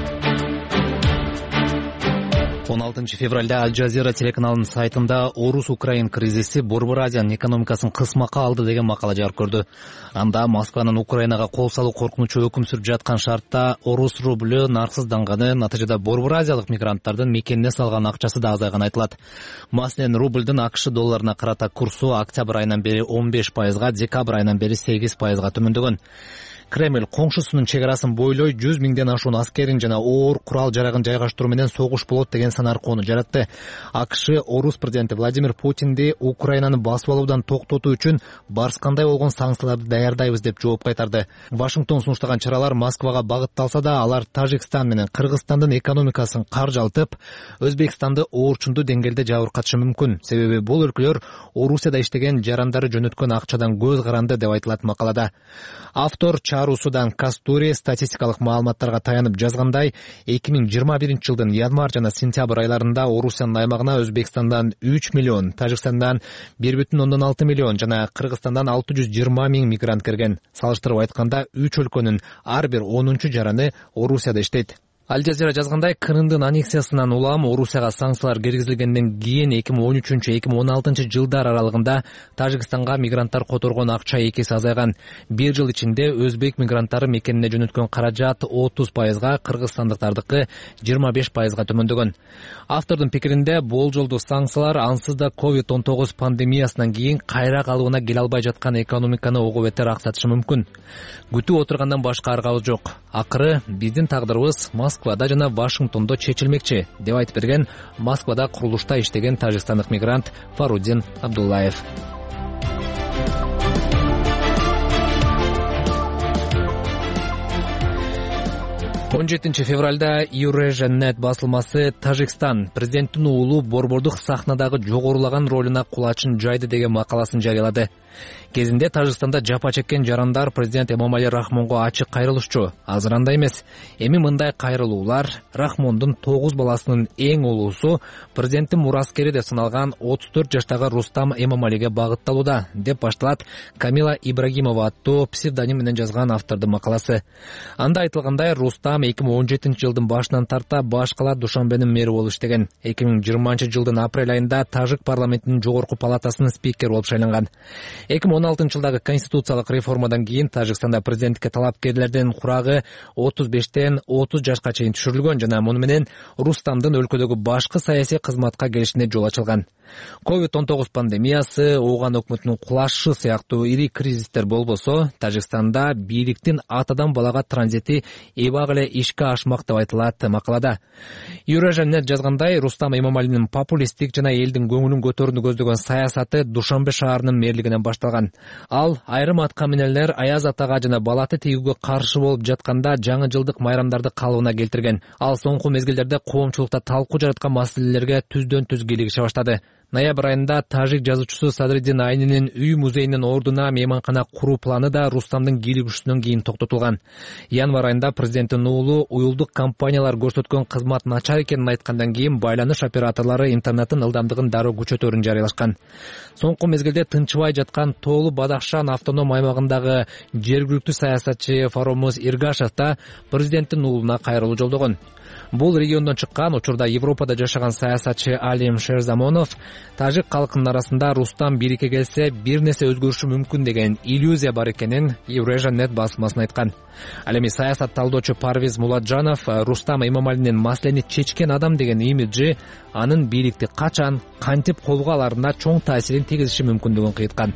он алтынчы февралда Аль Джазира телеканалынын сайтында Орус-Украин кризиси Борбор Азиянын экономикасын кысмакка алды деген макала жарык көрдү. Анда Москванын Украинага кол салуу коркунучу өкүм сүрүп жаткан шартта орус рублю нарксызданганы, натыйжада Борбор Азиялык мигранттардын мекенине салган акчасы да азайганы айтылат. Маселен, рублдун АКШ долларына карата курсу октябрь айынан бери он беш пайызга, декабрь айынан бери сегиз пайызга төмөндөгөн. Кремль коңшусунун чек арасын бойлой жүз миңден ашуун аскерин жана оор курал жарагын жайгаштыруу менен согуш болот деген санаркоону жаратты. АКШ орус президенти Владимир Путинди Украинаны басып алуудан токтотуу үчүн барскандай болгон санкцияларды даярдайбыз деп жооп кайтарды. Вашингтон сунуштаган чаралар Москвага багытталса да, алар Тажикстан менен Кыргызстандын экономикасын каржалтып, Өзбекстанды оорчундуу деңгээлде жабыркатышы мүмкүн. Себеби бул өлкөлөр Орусияда иштеген жарандары жөнөткөн акчадан көз каранды деп айтылат макалада. Автор чыгаруусудан Кастури статистикалык маалыматтарга таянып жазгандай, эки миң жыйырма биринчи жылдын январь жана сентябрь айларында Орусиянын аймагына Өзбекстандан үч миллион, Тажикстандан бир бүтүн ондон алты миллион жана Кыргызстандан алты жүз жыйырма миң мигрант кирген. Салыштырып айтканда, үч өлкөнүн ар бир онунчу жараны Орусияда иштейт. Аль Жазира жазгандай, Крымдын аннексиясынан улам Орусияга санкциялар киргизилгенден кийин эки миң он үчүнчү эки миң он алтынчы жылдар аралыгында Тажикстанга мигранттар которгон акча эки эсе азайган. Бир жыл ичинде өзбек мигранттары мекенине жөнөткөн каражат отуз пайызга, кыргызстандыктардыкы жыйырма беш пайызга төмөндөгөн. Автордун пикиринде, болжолдуу санкциялар ансыз да ковид он тогуз пандемиясынан кийин кайра калыбына келе албай жаткан экономиканы ого бетер аксатышы мүмкүн. Күтүп отургандан башка аргабыз жок. Акыры биздин тагдырыбыз Москвада жана Вашингтондо чечилмекчи, деп айтып берген Москвада курулушта иштеген тажикстандык мигрант Фаруддин Абдуллаев. он жетинчи февралда Eurasia Net басылмасы Тажикстан президенттин уулу борбордук сахнадагы жогорулаган ролуна кулачын жайды деген макаласын жарыялады. Кезинде Тажикстанда жапа чеккен жарандар президент Эмомали Рахмонго ачык кайрылышчу. Азыр андай эмес. Эми мындай кайрылуулар Рахмондун тогуз баласынын эң улуусу президенттин мураскери деп саналган отуз төрт жаштагы Рустам Эмомалиге багытталууда, деп башталат Камила Ибрагимова аттуу псевдоним менен жазган автордун макаласы. Анда айтылгандай, Рустам эки миң он жетинчи жылдын башынан тарта башкалар Душанбенин мэри болуп иштеген. эки миң жыйырманчы жылдын апрель айында Тажик парламентинин жогорку палатасынын спикери болуп шайланган. эки миң он алтынчы жылдагы конституциялык реформадан кийин Тажикстанда президенттикке талапкерлердин курагы отуз бештен отуз жашка чейин түшүрүлгөн жана муну менен Рустамдын өлкөдөгү башкы саясий кызматка келишине жол ачылган. ковид он тогуз пандемиясы, Ооган өкмөтүнүн кулашы сыяктуу ири кризистер болбосо, Тажикстанда бийликтин атадан балага транзити эбак эле ишке ашмак деп айтылат макалада. Eurasia Net жазгандай, Рустам Эмомалинин популисттик жана элдин көңүлүн көтөрүүнү көздөгөн саясаты Душанбе шаарынын мэрлигинен башталган. Ал айрым аткаминерлер Аяз атага жана балаты тигүүгө каршы болуп жатканда жаңы жылдык майрамдарды калыбына келтирген. Ал соңку мезгилдерде коомчулукта талкуу жараткан маселелерге түздөн түз кийлигише баштады. Ноябрь айында тажик жазуучусу Садриддин Айнинин үй музейинин ордуна мейманкана куруу планы да Рустамдын кийлигишүүнөн кийин токтотулган. Январь айында президенттин уулу уюлдук компаниялар көрсөткөн кызмат начар экенин айткандан кийин байланыш операторлору интернеттин ылдамдыгын дароо күчөтөөрүн жарыялашкан. Соңку мезгилде тынчыбай жаткан Тоолу Бадахшан автоном аймагындагы жергиликтүү саясатчы Фаромуз Иргашев да президенттин уулуна кайрылуу жолдогон. Бул региондон чыккан, учурда Европада жашаган саясатчы Алим Шерзамонов тажик калкынын арасында Рустам бирикке келсе бир нерсе өзгөрүшү мүмкүн деген иллюзия бар экенин Eurasia Net басмасына айткан. Ал эми саясат талдоочу Парвиз Муладжанов Рустам Эмомалинин маселени чечкен адам деген имиджи анын бийликти качан, кантип колго аларына чоң таасирин тийгизиши мүмкүндүгүн кыйткан.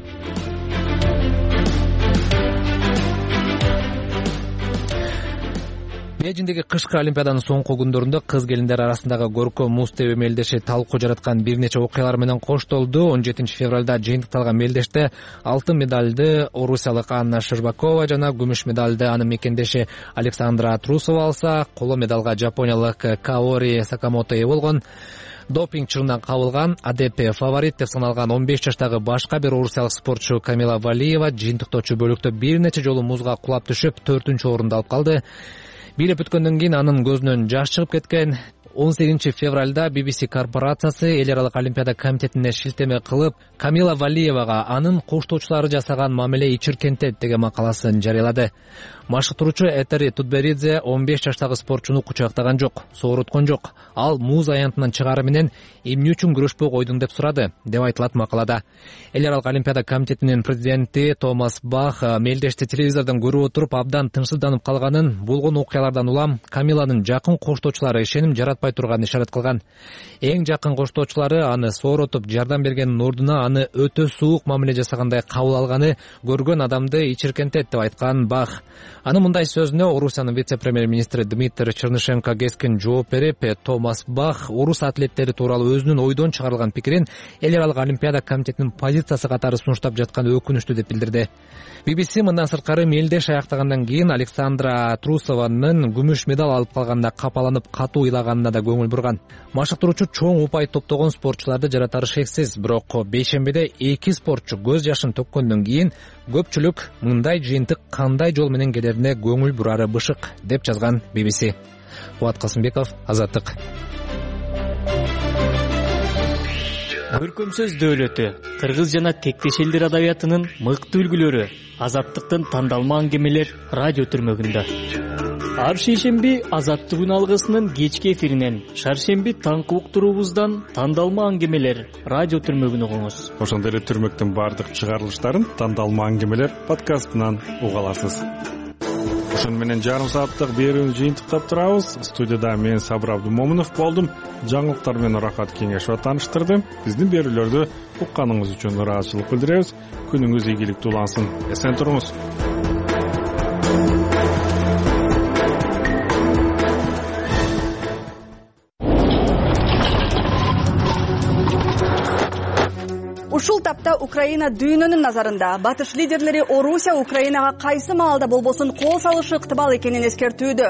Бейжиңдеги кышкы олимпиаданын соңку күндөрүндө кыз келиндер арасындагы көркөм муз тебүү мелдеши талкуу жараткан бир нече окуялар менен коштолду. он жетинчи февралда жыйынтыкталган мелдеште алтын медалды орусиялык Анна Шербакова жана күмүш медалды анын мекендеши Александра Трусова алса, коло медалга жапониялык Каори Сакамото ээ болгон. Допинг чырынан кабылган А Д П фаворит деп саналган он беш жаштагы башка бир орусиялык спортчу Камила Валиева жыйынтыктоочу бөлүктө бир нече жолу музга кулап түшүп төртүнчү орунду алып калды. Бийлеп өткөндөн кийин анын көзүнөн жаш чыгып кеткен. он сегизинчи февралда Би Би Си корпорациясы эл аралык олимпиада комитетине шилтеме кылып, Камила Валиевага анын коштоочулары жасаган мамиле ичиркентет деген макаласын жарыялады. Машыктыруучу Этери Тутберидзе он беш жаштагы спортчуну кучактаган жок, сооруткон жок. Ал муз аянтынан чыгары менен эмне үчүн күрөшпөй койдуң деп сурады, деп айтылат макалада. Эл аралык олимпиада комитетинин президенти Томас Бах мелдешти телевизордон көрүп отуруп абдан тынчсызданып калганын, болгон окуялардан улам Камиланын жакын коштоочулары ишеним жаратпай турганын ишарат кылган. Эң жакын коштоочулары аны сооротуп жардам бергенин ордуна аны өтө суук мамиле жасагандай кабыл алганы көргөн адамды ичиркентет деп айткан Бах. Анын мындай сөзүнө Орусиянын вице-премьер-министри Дмитрий Чернышенко кескин жооп берип, Томас Бах орус атлеттери тууралуу өзүнүн ойдон чыгарылган пикирин эл аралык олимпиада комитетинин позициясы катары сунуштап жатканы өкүнүчтүү деп билдирди. Би Би Си мындан сырткары мелдеш аяктагандан кийин Александра Трусованын күмүш медаль алып калганына капаланып катуу ыйлаганына да көңүл бурган. Машыктыруучу чоң упай топтогон спортчуларды жаратары шексиз, бирок бейшембиде эки спортчу көз жашын төккөндөн кийин көпчүлүк мындай жыйынтык кандай жол менен келерине көңүл бурары бышык, деп жазган би би си. Кубат Касымбеков, Азаттык. Көркөмсөз дөөлөтү, кыргыз жана тектеш элдер адабиятынын мыкты үлгүлөрү, Азаттыктын тандалма аңгемелер радио түрмөгүндө. Ар шейшемби Азаттыгүн алгысынын кечки эфиринен, шаршемби таңкы уктуруубуздан тандалма аңгемелер радио түрмөгүн угуңуз. Ошондой эле түрмөктүн бардык чыгарылыштарын тандалма аңгемелер подкастынан уга аласыз. Ошону менен жарым сааттык берүүнү жыйынтыктап турабыз. Студияда мен Сабыр Абдумомунов болдум. Жаңылыктар менен Рахат Кеңешова тааныштырды. Биздин берүүлөрдү укканыңыз үчүн ыраазычылык билдиребиз. Күнүңүз ийгиликтүү улансын. Эсен туруңуз. Ушул тапта Украина дүйнөнүн назарында. Батыш лидерлери Орусия Украинага кайсы маалда болбосун кол салышы ыктымал экенин эскертүүдө.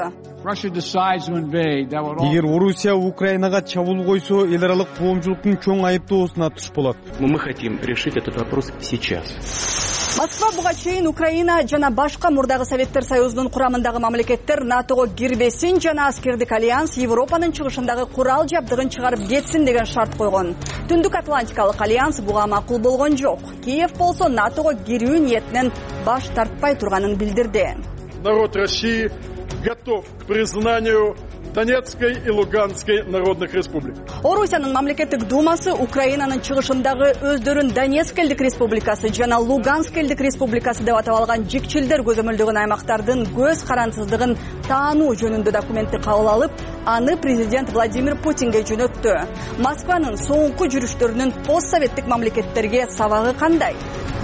Эгер Орусия Украинага чабуул койсо, эл аралык коомчулуктун чоң айыптоосуна туш болот. Мы хотим решить этот вопрос сейчас. Москва буга чейин Украина жана башка мурдагы Советтер Союзунун курамындагы мамлекеттер НАТОго кирбесин жана аскердик альянс Европанын чыгышындагы курал жабдыгын чыгарып кетсин деген шарт койгон. Түндүк Атлантикалык альянс буга макул болгон жок. Киев болсо НАТОго кирүү ниетинен баш тартпай турганын билдирди. Народ России готов к признанию Донецкой и Луганской народных республик. Орусиянын мамлекеттик думасы Украинанын чыгышындагы өздөрүн Донецк элдик республикасы жана Луганск элдик республикасы деп атап алган жикчилдер көзөмөлдөгөн аймактардын көз карансыздыгын таануу жөнүндө документти кабыл алып, аны президент Владимир Путинге жөнөттү. Москванын соңку жүрүштөрүнүн постсоветтик мамлекеттерге сабагы кандай?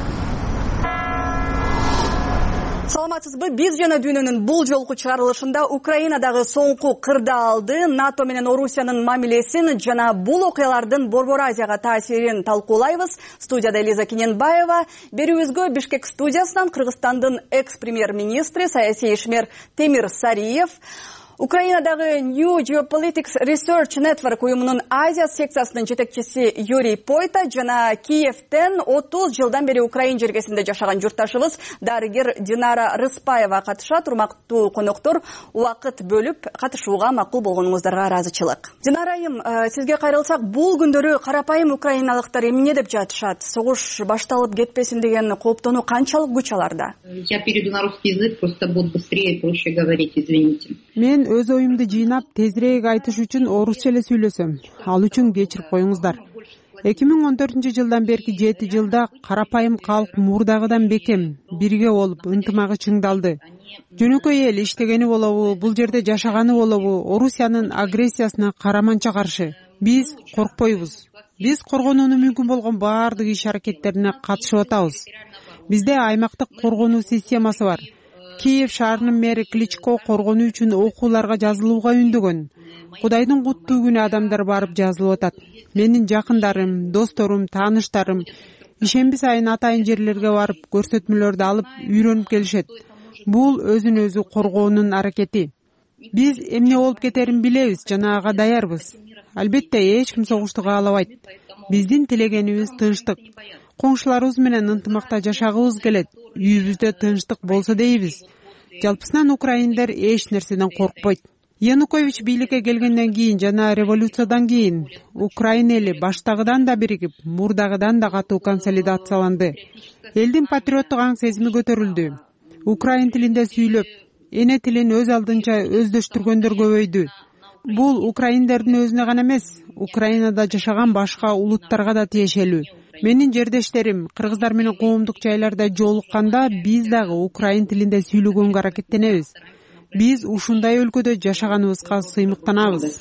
Саламатсызбы? Биз жана дүйнөнүн бул жолку чыгарылышында Украинадагы соңку кырдаалды, НАТО менен Орусиянын мамилесин жана бул окуялардын Борбор Азияга таасирин талкуулайбыз. Студияда Элиза Кененбаева, берүүбүзгө Бишкек студиясынан Кыргызстандын экс-премьер-министри, саясий ишмер Темир Сариев, Украинадагы New Geopolitics Research Network уюмунун Азия секциясынын жетекчиси Юрий Пойта жана Киевтен отуз жылдан бери Украин жергесинде жашаган журтташыбыз дарыгер Динара Рыспаева катышат. Урмактуу коноктор, убакыт бөлүп катышууга макул болгонуңуздарга ыраазычылык. Динара айым, сизге кайрылсак, бул күндөрү карапайым украиналыктар эмне деп жатышат? Согуш башталып кетпесин деген кооптонуу канчалык күч аларда? Я перейду на русский язык, просто будет быстрее, проще говорить, извините. Мен өз оюмду жыйнап тезирээк айтыш үчүн орусча эле сүйлөсөм. Ал үчүн кечирип коюңуздар. эки миң он төртүнчү жылдан берки жети жылда карапайым калк мурдагыдан бекем, бирге болуп, ынтымагы чыңдалды. Жөнөкөй эл иштегени болобу, бул жерде жашаганы болобу, Орусиянын агрессиясына караманча каршы. Биз коркпойбуз. Биз коргонууну мүмкүн болгон баардык иш-аракеттерине катышып атабыз. Бизде аймактык коргонуу системасы бар. Киев шаарынын мэри Кличко коргонуу үчүн окууларга жазылууга үндөгөн. Кудайдын куттуу күнү адамдар барып жазылып атат. Менин жакындарым, досторум, тааныштарым ишемби сайын атайын жерлерге барып көрсөтмөлөрдү алып үйрөнүп келишет. Бул өзүн өзү коргоонун аракети. Биз эмне болуп кетерин билебиз жана ага даярбыз. Албетте эч ким согушту каалабайт. Биздин тилегенибиз тынчтык. Коңшуларыбыз менен ынтымакта жашагыбыз келет. Үйүбүздө тынчтык болсо дейбиз. Жалпысынан украиндер эч нерседен коркпойт. Янукович бийликке келгенден кийин жана революциядан кийин Украина эли баштагыдан да биригип, мурдагыдан да катуу консолидацияланды. Элдин патриоттук аң сезими көтөрүлдү. Украин тилинде сүйлөп, эне тилин өз алдынча өздөштүргөндөр көбөйдү. Бул украиндердин өзүнө гана эмес, Украинада жашаган башка улуттарга да тиешелүү. Менин жердештерим кыргыздар менен коомдук жайларда жолукканда биз дагы украин тилинде сүйлөгөнгө аракеттенебиз. Биз ушундай өлкөдө жашаганыбызга сыймыктанабыз.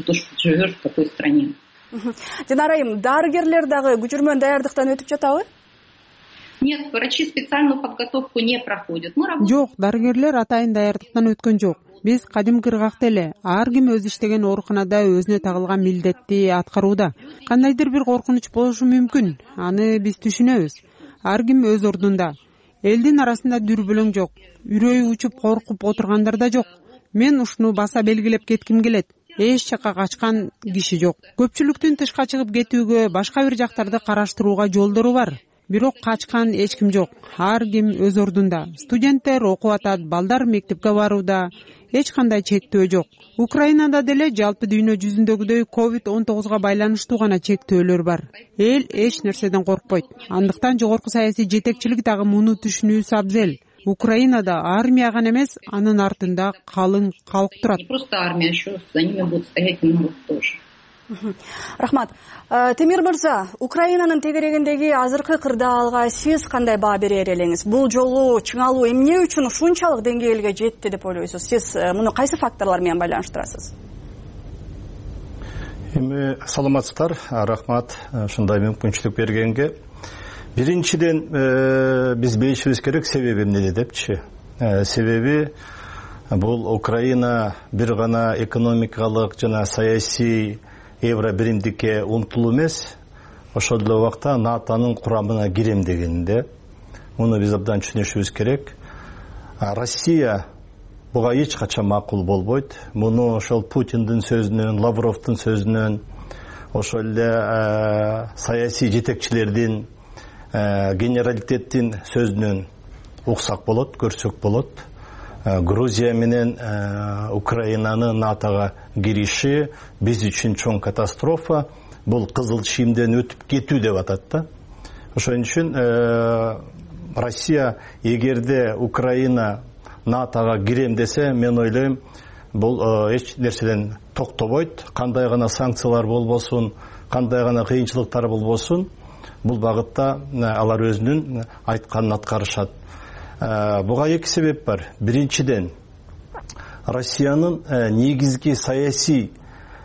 Динара айым, дарыгерлер дагы күчүрмөн даярдыктан өтүп жатабы? Нет, врачи специальную подготовку не проходят. Жок, дарыгерлер атайын даярдыктан өткөн жок. Биз кадимки ыргакта эле ар ким өз иштеген ооруканада өзүнө тагылган милдетти аткарууда. Кандайдыр бир коркунуч болушу мүмкүн, аны биз түшүнөбүз. Ар ким өз ордунда. Элдин арасында дүрбөлөң жок. Үрөйү учуп коркуп отургандар да жок. Мен ушуну баса белгилеп кетким келет. эч жакка качкан киши жок. Көпчүлүктүн тышка чыгып кетүүгө, башка бир жактарды караштырууга жолдору бар. Бирок качкан эч ким жок. Ар ким өз ордунда. Студенттер окуп атат, балдар мектепке барууда. Эч кандай чектөө жок. Украинада деле жалпы дүйнө жүзүндөгүдөй ковид он тогузга байланыштуу гана чектөөлөр бар. Эл эч нерседен коркпойт. Андыктан жогорку саясий жетекчилик дагы муну түшүнүүсү абзел. Украинада армия гана эмес, анын артында калың калк турат. Не просто армия, еще за ними будет стоять народ тоже. Рахмат. Темир мырза, Украинанын тегерегиндеги азыркы кырдаалга сиз кандай баа берер элеңиз? Бул жолу чыңалуу эмне үчүн ушунчалык деңгээлге жетти деп ойлойсуз? Сиз муну кайсы факторлор менен байланыштырасыз? Эми саламатсыздар, рахмат ушундай мүмкүнчүлүк бергенге. Биринчиден биз билишибиз керек себеби эмнеде депчи. Себеби бул Украина бир гана экономикалык жана саясий евро биримдикке умтулуу эмес, ошол эле убакта натонун курамына кирем дегенде. Муну биз абдан түшүнүшүбүз керек. Россия буга эч качан макул болбойт. Муну ошол Путиндин сөзүнөн, Лавровдун сөзүнөн, ошол эле саясий жетекчилердин, генералитеттин сөзүнөн уксак болот, көрсөк болот. Грузия менен Украинанын натога кириши биз үчүн чоң катастрофа. Бул кызыл чийимден өтүп кетүү деп атат да. Ошон үчүн Россия эгерде Украина натога кирем десе, мен ойлойм, бул эч нерседен токтобойт. Кандай гана санкциялар болбосун, кандай гана кыйынчылыктар болбосун, бул багытта алар өзүнүн айтканын аткарышат. Буга эки себеп бар. Биринчиден, Россиянын негизги саясий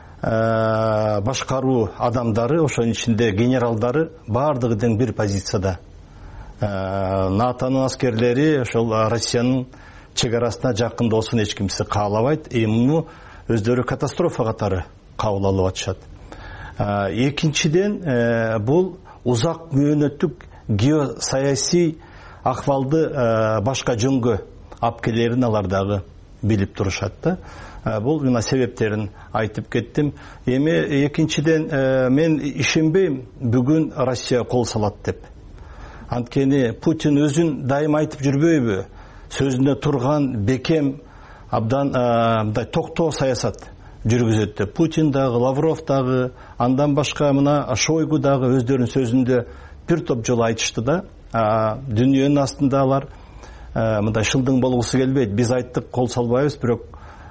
башкаруу адамдары, ошонун ичинде генералдары бардыгы тең бир позицияда. натонун аскерлери ошол Россиянын чек арасына жакындоосун эч кимсе каалабайт. Эми өздөрү катастрофа катары кабыл алып атышат. Экинчиден, бул узак мөөнөттүк геосаясий акыбалды башка жөнгө алып келерин алар дагы билип турушат да. Бул мына себептерин айтып кеттим. Эми экинчиден, мен ишенбейм бүгүн Россия кол салат деп. Анткени Путин өзүн дайым айтып жүрбөйбү? Сөзүндө турган бекем абдан мындай токтоо саясат жүргүзөт деп. Путин дагы, Лавров дагы, андан башка мына Шойгу дагы өздөрүнүн сөзүндө бир топ жолу айтышты да. Дүнүйөнүн астында алар мындай шылдың болгусу келбейт. Биз айттык, кол салбайбыз, бирок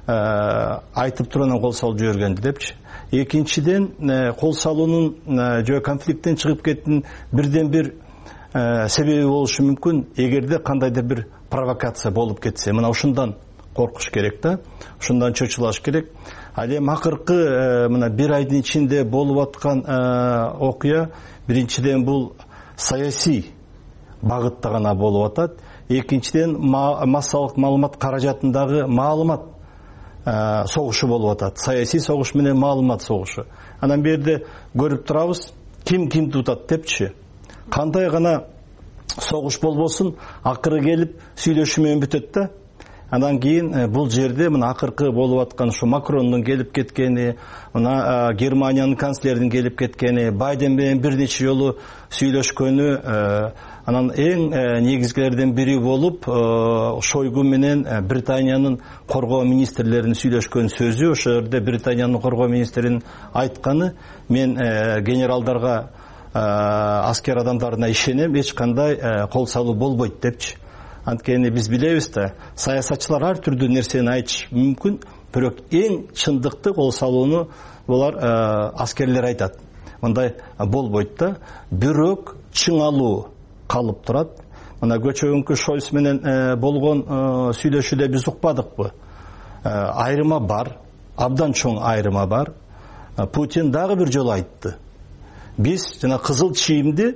айтып туруп кол салып жибергенди депчи. Экинчиден, кол салуунун жөө конфликттен чыгып кеттин бирден бир себеби болушу мүмкүн, эгерде кандайдыр бир провокация болуп кетсе. Мына ушундан коркуш керек да, ушундан чочулаш керек. Ал эми акыркы мына бир айдын ичинде болуп аткан окуя, биринчиден бул саясий багытта гана болуп атат. Экинчиден, массалык маалымат каражатындагы маалымат согушу болуп атат. Саясий согуш менен маалымат согушу. Анан берде көрүп турабыз, ким кимди утат депчи. Кандай гана согуш болбосун, акыры келип сүйлөшүү менен бүтөт да. Андан кийин бул жерде мына акыркы болуп аткан ушу Макрондун келип кеткени, мына Германиянын канцлеринин келип кеткени, Байден менен бир нече жолу сүйлөшкөнү, анан эң негизгилерден бири болуп Шойгу менен Британиянын коргоо министрлеринин сүйлөшкөн сөзү, ошол жерде Британиянын коргоо министринин айтканы, мен генералдарга, аскер адамдарына ишенем, эч кандай кол салуу болбойт депчи. Анткени биз билебиз да, саясатчылар ар түрдүү нерсени айтышы мүмкүн, бирок эң чындыкты кол салууну булар аскерлер айтат. Мындай болбойт да, бирок чыңалуу калып турат. Мына көчөгөнкү Шольц менен болгон сүйлөшүүдө биз укпадыкпы? Айрыма бар, абдан чоң айрыма бар. Путин дагы бир жолу айтты. Биз жана кызыл чийимди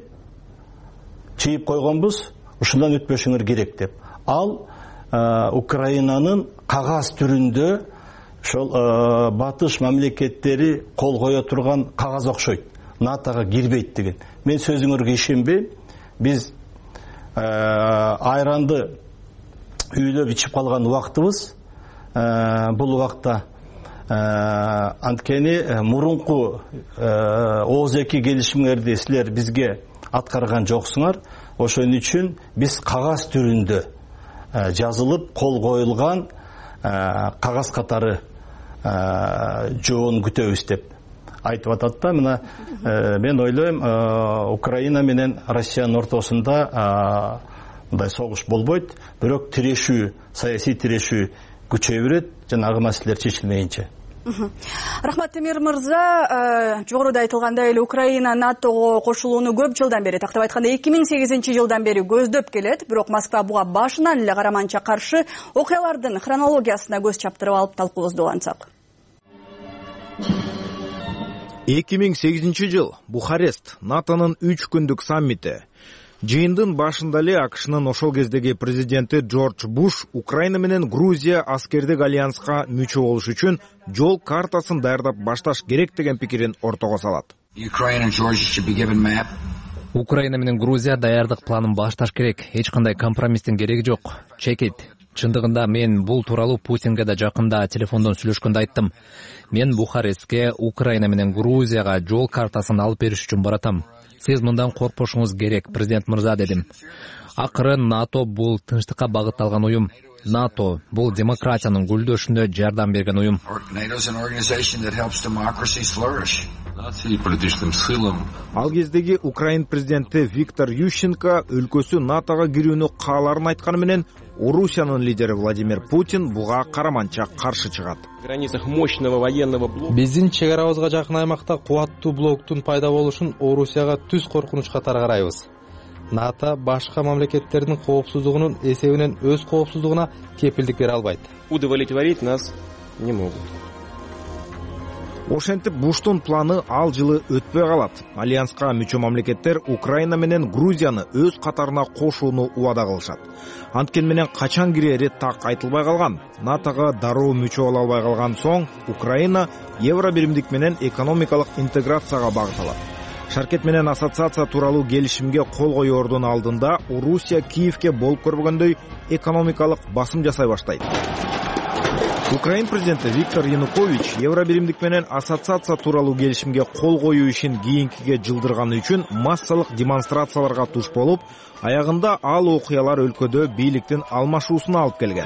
чийип койгонбуз, ушундан өтпөшүңөр керек деп. Ал Украинанын кагаз түрүндө ошол батыш мамлекеттери кол кое турган кагаз окшойт. натога кирбейт деген. Мен сөзүңөргө ишенбейм. Биз айранды үйлөп ичип калган убактыбыз. Бул убакта анткени мурунку огуз эки келишимдерди силер бизге аткарган жоксуңар. Ошон үчүн биз кагаз түрүндө жазылып кол коюлган кагаз катары жоон күтөбүз деп айтып атат да. Мына мен ойлойм, Украина менен Россиянын ортосунда мындай согуш болбойт, бирок тирешүү, саясий тирешүү күчөй берет, жанагы маселелер чечилмейинче. Рахмат, Темир мырза, жогоруда айтылгандай эле Украина НАТОго кошулууну көп жылдан бери, тактап айтканда эки миң сегизинчи жылдан бери көздөп келет, бирок Москва буга башынан эле караманча каршы. Окуялардын хронологиясына көз чаптырып алып талкуубузду улантсак. эки миң сегизинчи жыл Бухарест, НАТОнун үч күндүк саммити. Жыйындын башында эле АКШнын ошол кездеги президенти Джордж Буш Украина менен Грузия аскердик альянска мүчө болуш үчүн жол картасын даярдап башташ керек деген пикирин ортого салат. Украина менен Грузия даярдык планын башташ керек. Эч кандай компромисстин кереги жок. Чекит. Чындыгында мен бул тууралуу Путинге да жакында телефондон сүйлөшкөндө айттым. Мен Бухарестке Украина менен Грузияга жол картасын алып бериш үчүн баратам. Сиз мындан коркпошуңуз керек, президент мырза, дедим. Акыры НАТО бул тынчтыкка багытталган уюм. НАТО бул демократиянын гүлдөшүнө жардам берген уюм. Ал кездеги Украин президенти Виктор Ющенко өлкөсү НАТОго кирүүнү кааларын айтканы менен Орусиянын лидери Владимир Путин буга караманча каршы чыгат. Биздин чек арабызга жакын аймакта кубаттуу блоктун пайда болушун Орусияга түз коркунуч катары карайбыз. НАТО башка мамлекеттердин коопсуздугунун эсебинен өз коопсуздугуна кепилдик бере албайт. Удовлетворить нас не могут. Ошентип Буштун планы ал жылы өтпөй калат. Альянска мүчө мамлекеттер Украина менен Грузияны өз катарына кошууну убада кылышат. Анткени менен качан кирери так айтылбай калган. НАТОго дароо мүчө боло албай калган соң Украина евро биримдик менен экономикалык интеграцияга багыт алат. Шаркет менен ассоциация тууралуу келишимге кол коёордун алдында Орусия Киевке болуп көрбөгөндөй экономикалык басым жасай баштайт. Украин президенти Виктор Янукович евро биримдик менен ассоциация тууралуу келишимге кол коюу ишин кийинкиге жылдырганы үчүн массалык демонстрацияларга туш болуп, аягында ал окуялар өлкөдө бийликтин алмашуусуна алып келген.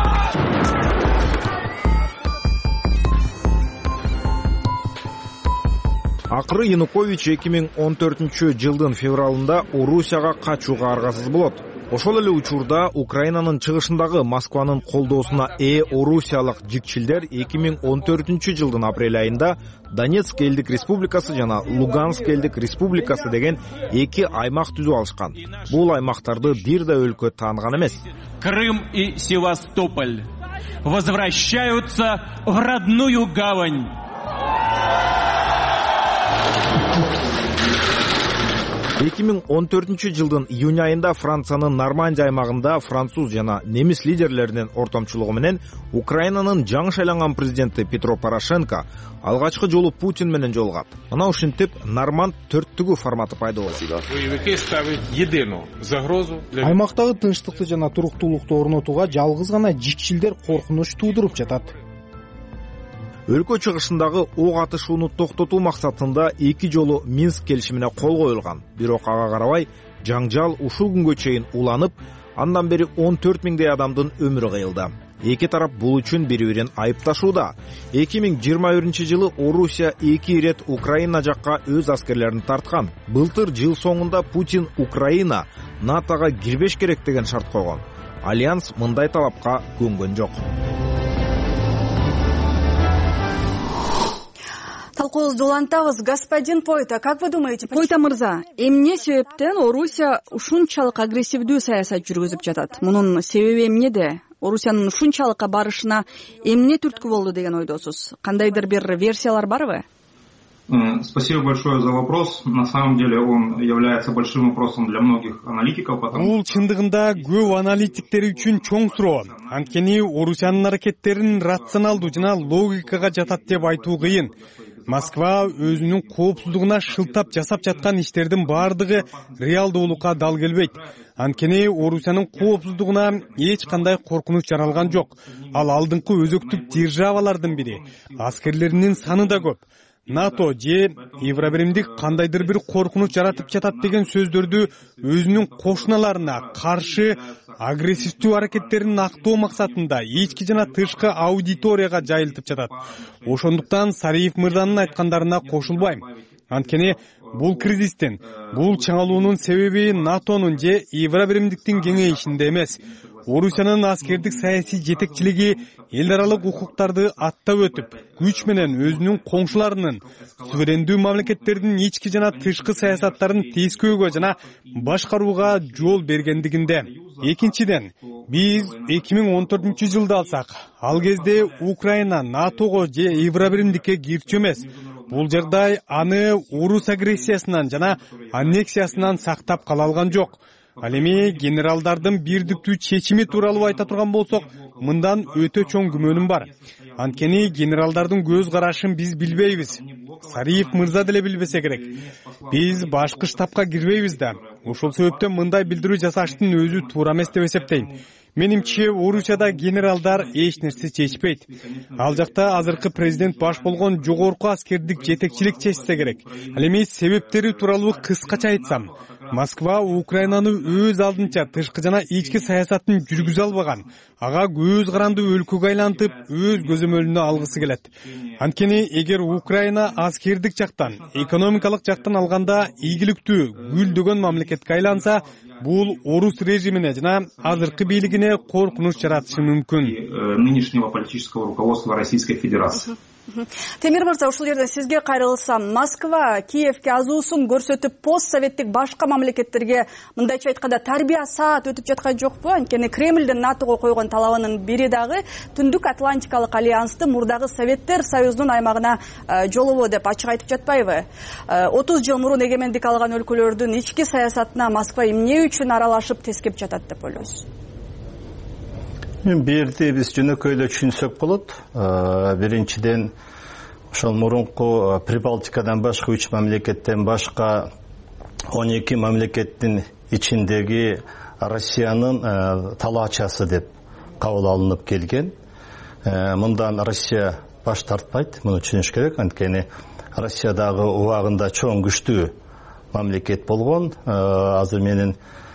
Акыры Янукович эки миң он төртүнчү жылдын февралында Орусияга качууга аргасыз болот. Ошол эле учурда Украинанын чыгышындагы Москванын колдоосуна ээ орусиялык жикчилдер эки миң он төртүнчү жылдын апрель айында Донецк элдик республикасы жана Луганск элдик республикасы деген эки аймак түзүп алышкан. Бул аймактарды бир да өлкө тааныган эмес. Крым и Севастополь возвращаются в родную гавань. эки миң он төртүнчү жылдын июнь айында Франциянын Нормандия аймагында француз жана немис лидерлеринин ортомчулугу менен Украинанын жаңы шайланган президенти Петро Порошенко алгачкы жолу Путин менен жолугат. Мына ушинтип Норманд төрттүгү форматы пайда болот. Аймактагы тынчтыкты жана туруктуулукту орнотууга жалгыз гана жикчилдер коркунуч туудуруп жатат. Өлкө чыгышындагы ок атышууну токтотуу максатында эки жолу Минск келишимине кол коюлган. Бирок ага карабай жаңжал ушул күнгө чейин уланып, андан бери он төрт миңдей адамдын өмүрү кыйылды. Эки тарап бул үчүн бири-бирин айыпташууда. эки миң жыйырма биринчи жылы Орусия эки ирет Украина жакка өз аскерлерин тарткан. Былтыр жыл соңунда Путин Украина НАТОго кирбеш керек деген шарт койгон. Альянс мындай талапка көнгөн жок. Талкуубузду улантабыз. Господин Пойта, как вы думаете, Пойта мырза, эмне себептен Орусия ушунчалык агрессивдүү саясат жүргүзүп жатат? Мунун себеби эмнеде? Орусиянын ушунчалыкка барышына эмне түрткү болду деген ойдосуз? Кандайдыр бир версиялар барбы? Спасибо большое за вопрос. На самом деле он является большим вопросом для многих аналитиков. Бул чындыгында көп аналитиктер үчүн чоң суроо. Анткени Орусиянын аракеттерин рационалдуу жана логикага жатат деп айтуу кыйын. Москва өзүнүн коопсуздугуна шылтап жасап жаткан иштердин баардыгы реалдуулукка дал келбейт. Анткени Орусиянын коопсуздугуна эч кандай коркунуч жаралган жок. Ал алдыңкы өзөктүк державалардын бири. Аскерлеринин саны да көп. НАТО же Евробиримдик кандайдыр бир коркунуч жаратып жатат деген сөздөрдү өзүнүн кошуналарына каршы агрессивдүү аракеттерин актоо максатында ички жана тышкы аудиторияга жайылтып жатат. Ошондуктан Сариев мырзанын айткандарына кошулбайм. Анткени бул кризистин, бул чаңалуунун себеби НАТОнун же Евробиримдиктин кеңейишинде эмес. Орусиянын аскердик саясий жетекчилиги эл аралык укуктарды аттап өтүп, күч менен өзүнүн коңшуларынын, суверендүү мамлекеттердин ички жана тышкы саясаттарын тескөөгө жана башкарууга жол бергендигинде. Экинчиден, биз эки миң он төртүнчү жылды алсак, ал кезде Украина НАТОго же Евробиримдикке кирчү эмес. Бул жагдай аны орус агрессиясынан жана аннексиясынан сактап кала алган жок. Ал эми генералдардын бирдиктүү чечими тууралуу айта турган болсок, мындан өтө чоң күмөнүм бар. Анткени генералдардын көз карашын биз билбейбиз. Сариев мырза деле билбесе керек. Биз башкы штабка кирбейбиз да. Ошол себептен мындай билдирүү жасаштын өзү туура эмес деп эсептейм. Менимче Орусияда генералдар эч нерсе чечпейт. Ал жакта азыркы президент баш болгон жогорку аскердик жетекчилик чечсе керек. Ал эми себептери тууралуу кыскача айтсам, Москва Украинаны өз алдынча тышкы жана ички саясатын жүргүзө албаган, ага көз каранды өлкөгө айлантып, өз көзөмөлүнө алгысы келет. Анткени эгер Украина аскердик жактан, экономикалык жактан алганда ийгиликтүү, гүлдөгөн мамлекетке айланса, бул орус режимине жана азыркы бийлигине коркунуч жаратышы мүмкүн. Нынешнего политического руководства Российской Федерации. Темир мырза, ушул жерден сизге кайрылсам, Москва Киевке азуусун көрсөтүп, постсоветтик башка мамлекеттерге мындайча айтканда тарбия саат өтүп жаткан жокпу? Анткени Кремлдин НАТОго койгон талабынын бири дагы Түндүк Атлантикалык альянсты мурдагы Советтер Союзунун аймагына жолобоо деп ачык айтып жатпайбы? отуз жыл мурун эгемендик алган өлкөлөрдүн ички саясатына Москва эмне үчүн аралашып тескеп жатат деп ойлойсуз? Бул жерде биз жөнөкөйлө түшүнсөк болот. Биринчиден, ошол мурунку Прибалтикадан башка үч мамлекеттен башка он эки мамлекеттин ичиндеги Россиянын талаачасы деп кабыл алынып келген. Мындан Россия баш тартпайт, муну түшүнүш керек. Анткени Россиядагы убагында чоң күчтүү мамлекет болгон. Азыр менин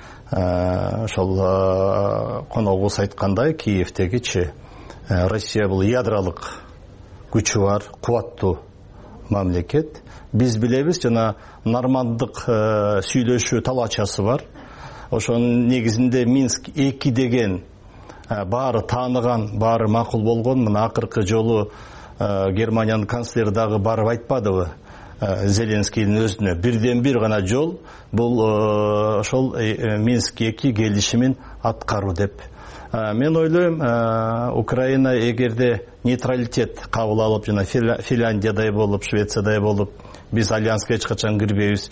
ошол коногубуз айткандай, Киевдегичи Россия бул ядролук күчү бар, кубаттуу мамлекет. Биз билебиз, жана нормандык сүйлөшүү талаачасы бар. Ошонун негизинде Минск эки деген баары тааныган, баары макул болгон. Мына акыркы жолу Германиянын канцлери дагы барып айтпадыбы? Зеленскийдин өзүнө бирден бир гана жол бул ошол Минск эки келишимин аткаруу деп. Мен ойлойм, Украина эгерде нейтралитет кабыл алып, жана Финляндиядай болуп, Швециядай болуп, биз альянска эч качан кирбейбиз,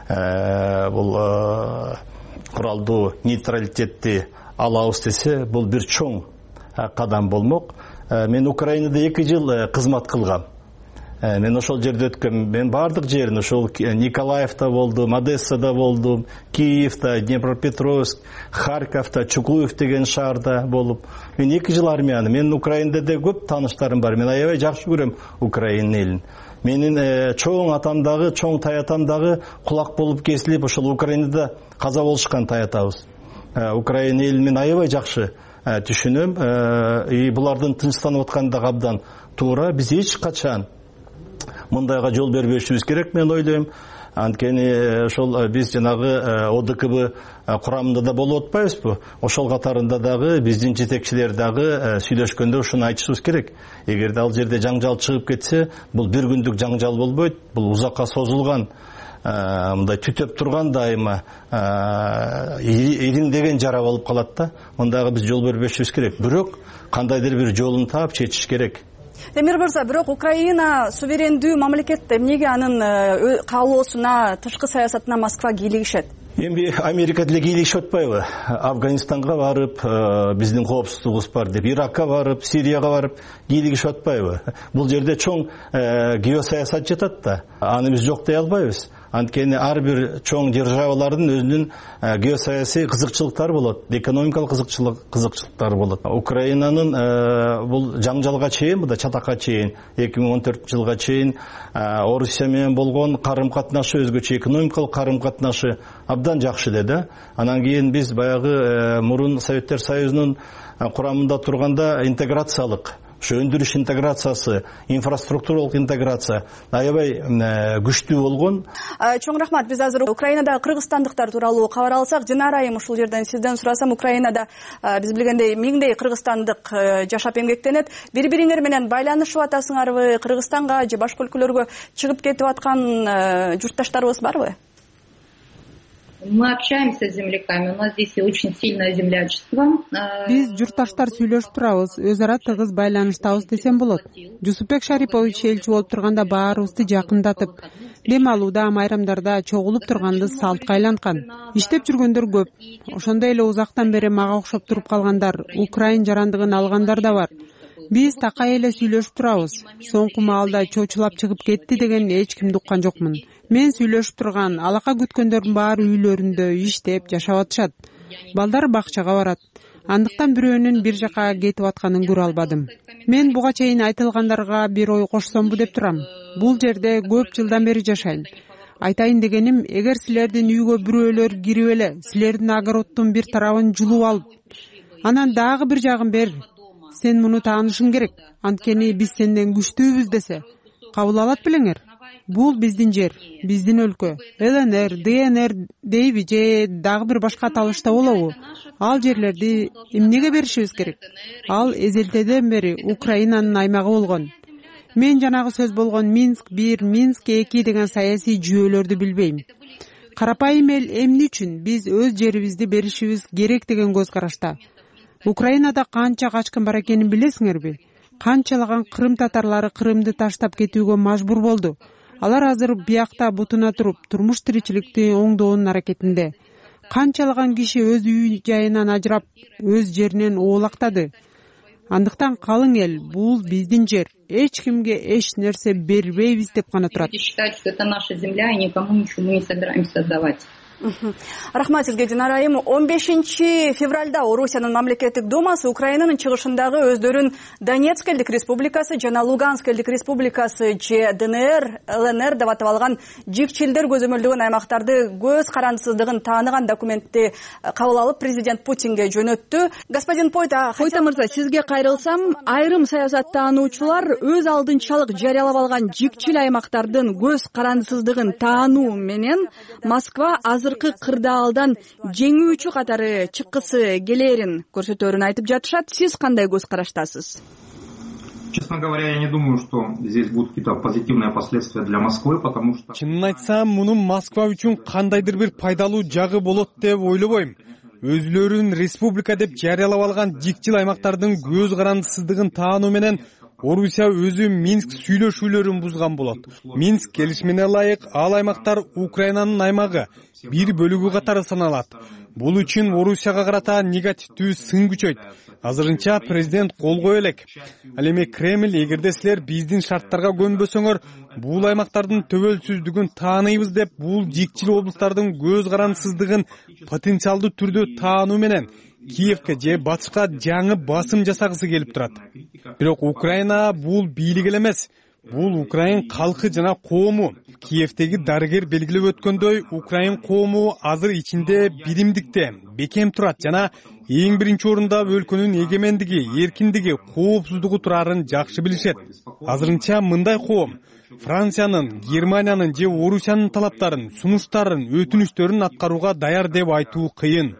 бул куралдуу нейтралитетти алабыз десе, бул бир чоң кадам болмок. Мен Украинада эки жыл кызмат кылгам. Мен ошол жерде өткөм. Мен бардык жерин, ошол Николаевда болдум, Одессада болдум, Киевда, Днепропетровск, Харьковда, Чугуев деген шаарда болуп. Мен эки жыл армияны. Мен Украинада да көп тааныштарым бар. Мен аябай жакшы көрөм Украина элин. Менин чоң атам дагы, чоң таятам дагы кулак болуп кесилип, ошол Украинада каза болушкан таятабыз. Украина элин мен аябай жакшы түшүнөм. И булардын тынчтанып атканы да абдан туура. Биз эч качан мындайга жол бербешибиз керек, мен ойлойм. Анткени ошол биз жанагы О Д К Б курамында да болуп атпайбызбы? Ошол катарында дагы биздин жетекчилер дагы сүйлөшкөндө ушуну айтышыбыз керек. Эгерде ал жерде жаңжал чыгып кетсе, бул бир күндүк жаңжал болбойт, бул узакка созулган, мындай түтөп турган дайыма ириңдеген жара болуп калат да. Мындайга биз жол бербешибиз керек. Бирок кандайдыр бир жолун таап чечиш керек. Темир мырза, бирок Украина суверендүү мамлекет, эмнеге анын каалоосуна, тышкы саясатына Москва кийлигишет? эми Америка деле кийлигишип атпайбы? Афганистанга барып, биздин коопсуздугубуз бар деп, Иракка барып, Сирияга барып кийлигишип атпайбы? Бул жерде чоң геосаясат жатат да. Аны биз жок дей албайбыз. Анткени ар бир чоң державалардын өзүнүн геосаясий кызыкчылыктары болот, экономикалык кызыкчылыктары болот. Украинанын бул жаңжалга чейин, мында чатакка чейин, эки миң он төртүнчү жылга чейин Орусия менен болгон карым-катнашы, өзгөчө экономикалык карым-катнашы абдан жакшы эле да. Анан кийин биз баягы мурун Советтер Союзунун курамында турганда интеграциялык, ошо өндүрүш интеграциясы, инфраструктуралык интеграция аябай күчтүү болгон. Чоң рахмат. Биз азыр Украинадагы кыргызстандыктар тууралуу кабар алсак, Динара айым ушул жерден сизден сурасам, Украинада биз билгендей миңдей кыргызстандык жашап эмгектенет. Бири-бириңер менен байланышып атасыңарбы? Кыргызстанга же башка өлкөлөргө чыгып кетип аткан журтташтарыбыз барбы? Мы общаемся с земляками, у нас здесь очень сильное землячество. Биз журтташтар сүйлөшүп турабыз, өз ара тыгыз байланыштабыз десем болот. Жусупбек Шарипович элчи болуп турганда баарыбызды жакындатып, дем алууда, майрамдарда чогулуп турганды салтка айланткан. Иштеп жүргөндөр көп. Ошондой эле узактан бери мага окшоп туруп калгандар, Украин жарандыгын алгандар да бар. Биз такай эле сүйлөшүп турабыз. Соңку маалда чочулап чыгып кетти деген эч кимди уккан жокмун. Мен сүйлөшүп турган, алака күткөндөрдүн баары үйлөрүндө иштеп жашап атышат. Балдар бакчага барат. Андыктан бирөөнүн бир жака кетип атканын көрө албадым. Мен буга чейин айтылгандарга бир ой кошсомбу деп турам. Бул жерде көп жылдан бери жашайм. Айтайын дегеним, эгер силердин үйгө бирөөлөр кирип эле, силердин огороддун бир тарабын жулуп алып, анан дагы бир жагын бер, сен муну таанышың керек, анткени биз сенден күчтүүбүз десе, кабыл алат белеңер. Бул биздин жер, биздин өлкө. ЛНР, ДНР дейби же дагы бир башка аталышта болобу? Ал жерлерди эмнеге беришибиз керек? Ал эзелтеден бери Украинанын аймагы болгон. Мен жанагы сөз болгон Минск бир, Минск эки деген саясий жүйөлөрдү билбейм. Карапайым эл эмне үчүн биз өз жерибизди беришибиз керек деген көз карашта. Украинада канча качкын бар экенин билесиңерби? Канчалаган Крым татарлары Крымды таштап кетүүгө мажбур болду. Алар азыр биякта бутуна туруп, турмуш тиричиликти оңдоонун аракетинде. Канчалаган киши өз үй жайынан ажырап, өз жеринен оолактады. Андыктан калың эл, бул биздин жер. Эч кимге эч нерсе бербейбиз деп гана турат. Считать, что это наша земля, и никому ничего не собираемся отдавать. Рахмат сизге, Динара айым. он бешинчи февралда Орусиянын мамлекеттик думасы Украинанын чыгышындагы өздөрүн Донецк элдик республикасы жана Луганск элдик республикасы же ДНР, ЛНР деп атап алган жикчилдер көзөмөлдөгөн аймактарды көз карандысыздыгын тааныган документти кабыл алып президент Путинге жөнөттү. Господин Пойта, Пойта мырза, сизге кайрылсам, айрым саясаттануучулар өз алдынчалык жарыялап алган жикчил аймактардын көз карандысыздыгын таануу менен Москва азыр кырдаалдан жеңүүчү катары чыккысы келерин көрсөтөөрүн айтып жатышат. Сиз кандай көз караштасыз? Честно говоря, я не думаю, что здесь будут какие-то позитивные последствия для Москвы, потому что... Чынын айтсам, мунун Москва үчүн кандайдыр бир пайдалуу жагы болот деп ойлобойм. Өзүлөрүн республика деп жарыялап алган жикчил аймактардын көз карандысыздыгын таануу менен Орусия өзү Минск сүйлөшүүлөрүн бузган болот. Минск келишимине ылайык ал аймактар Украинанын аймагы бир бөлүгү катары саналат. Бул үчүн Орусияга карата негативдүү сын күчөйт. Азырынча президент кол кое элек. Ал эми Кремль, эгерде силер биздин шарттарга көнбөсөңөр, бул аймактардын төбөлсүздүгүн тааныйбыз деп, бул жикчил облустардын көз карандысыздыгын потенциалдуу түрдө таануу менен Киевке же батышка жаңы басым жасагысы келип турат. Бирок Украина бул бийлик эле эмес, бул Украин калкы жана коому. Киевдеги дарыгер белгилеп өткөндөй, Украин коому азыр ичинде биримдикте бекем турат жана эң биринчи орунда өлкөнүн эгемендиги, эркиндиги, коопсуздугу турарын жакшы билишет. Азырынча мындай коом Франциянын, Германиянын же Орусиянын талаптарын, сунуштарын, өтүнүштөрүн аткарууга даяр деп айтуу кыйын.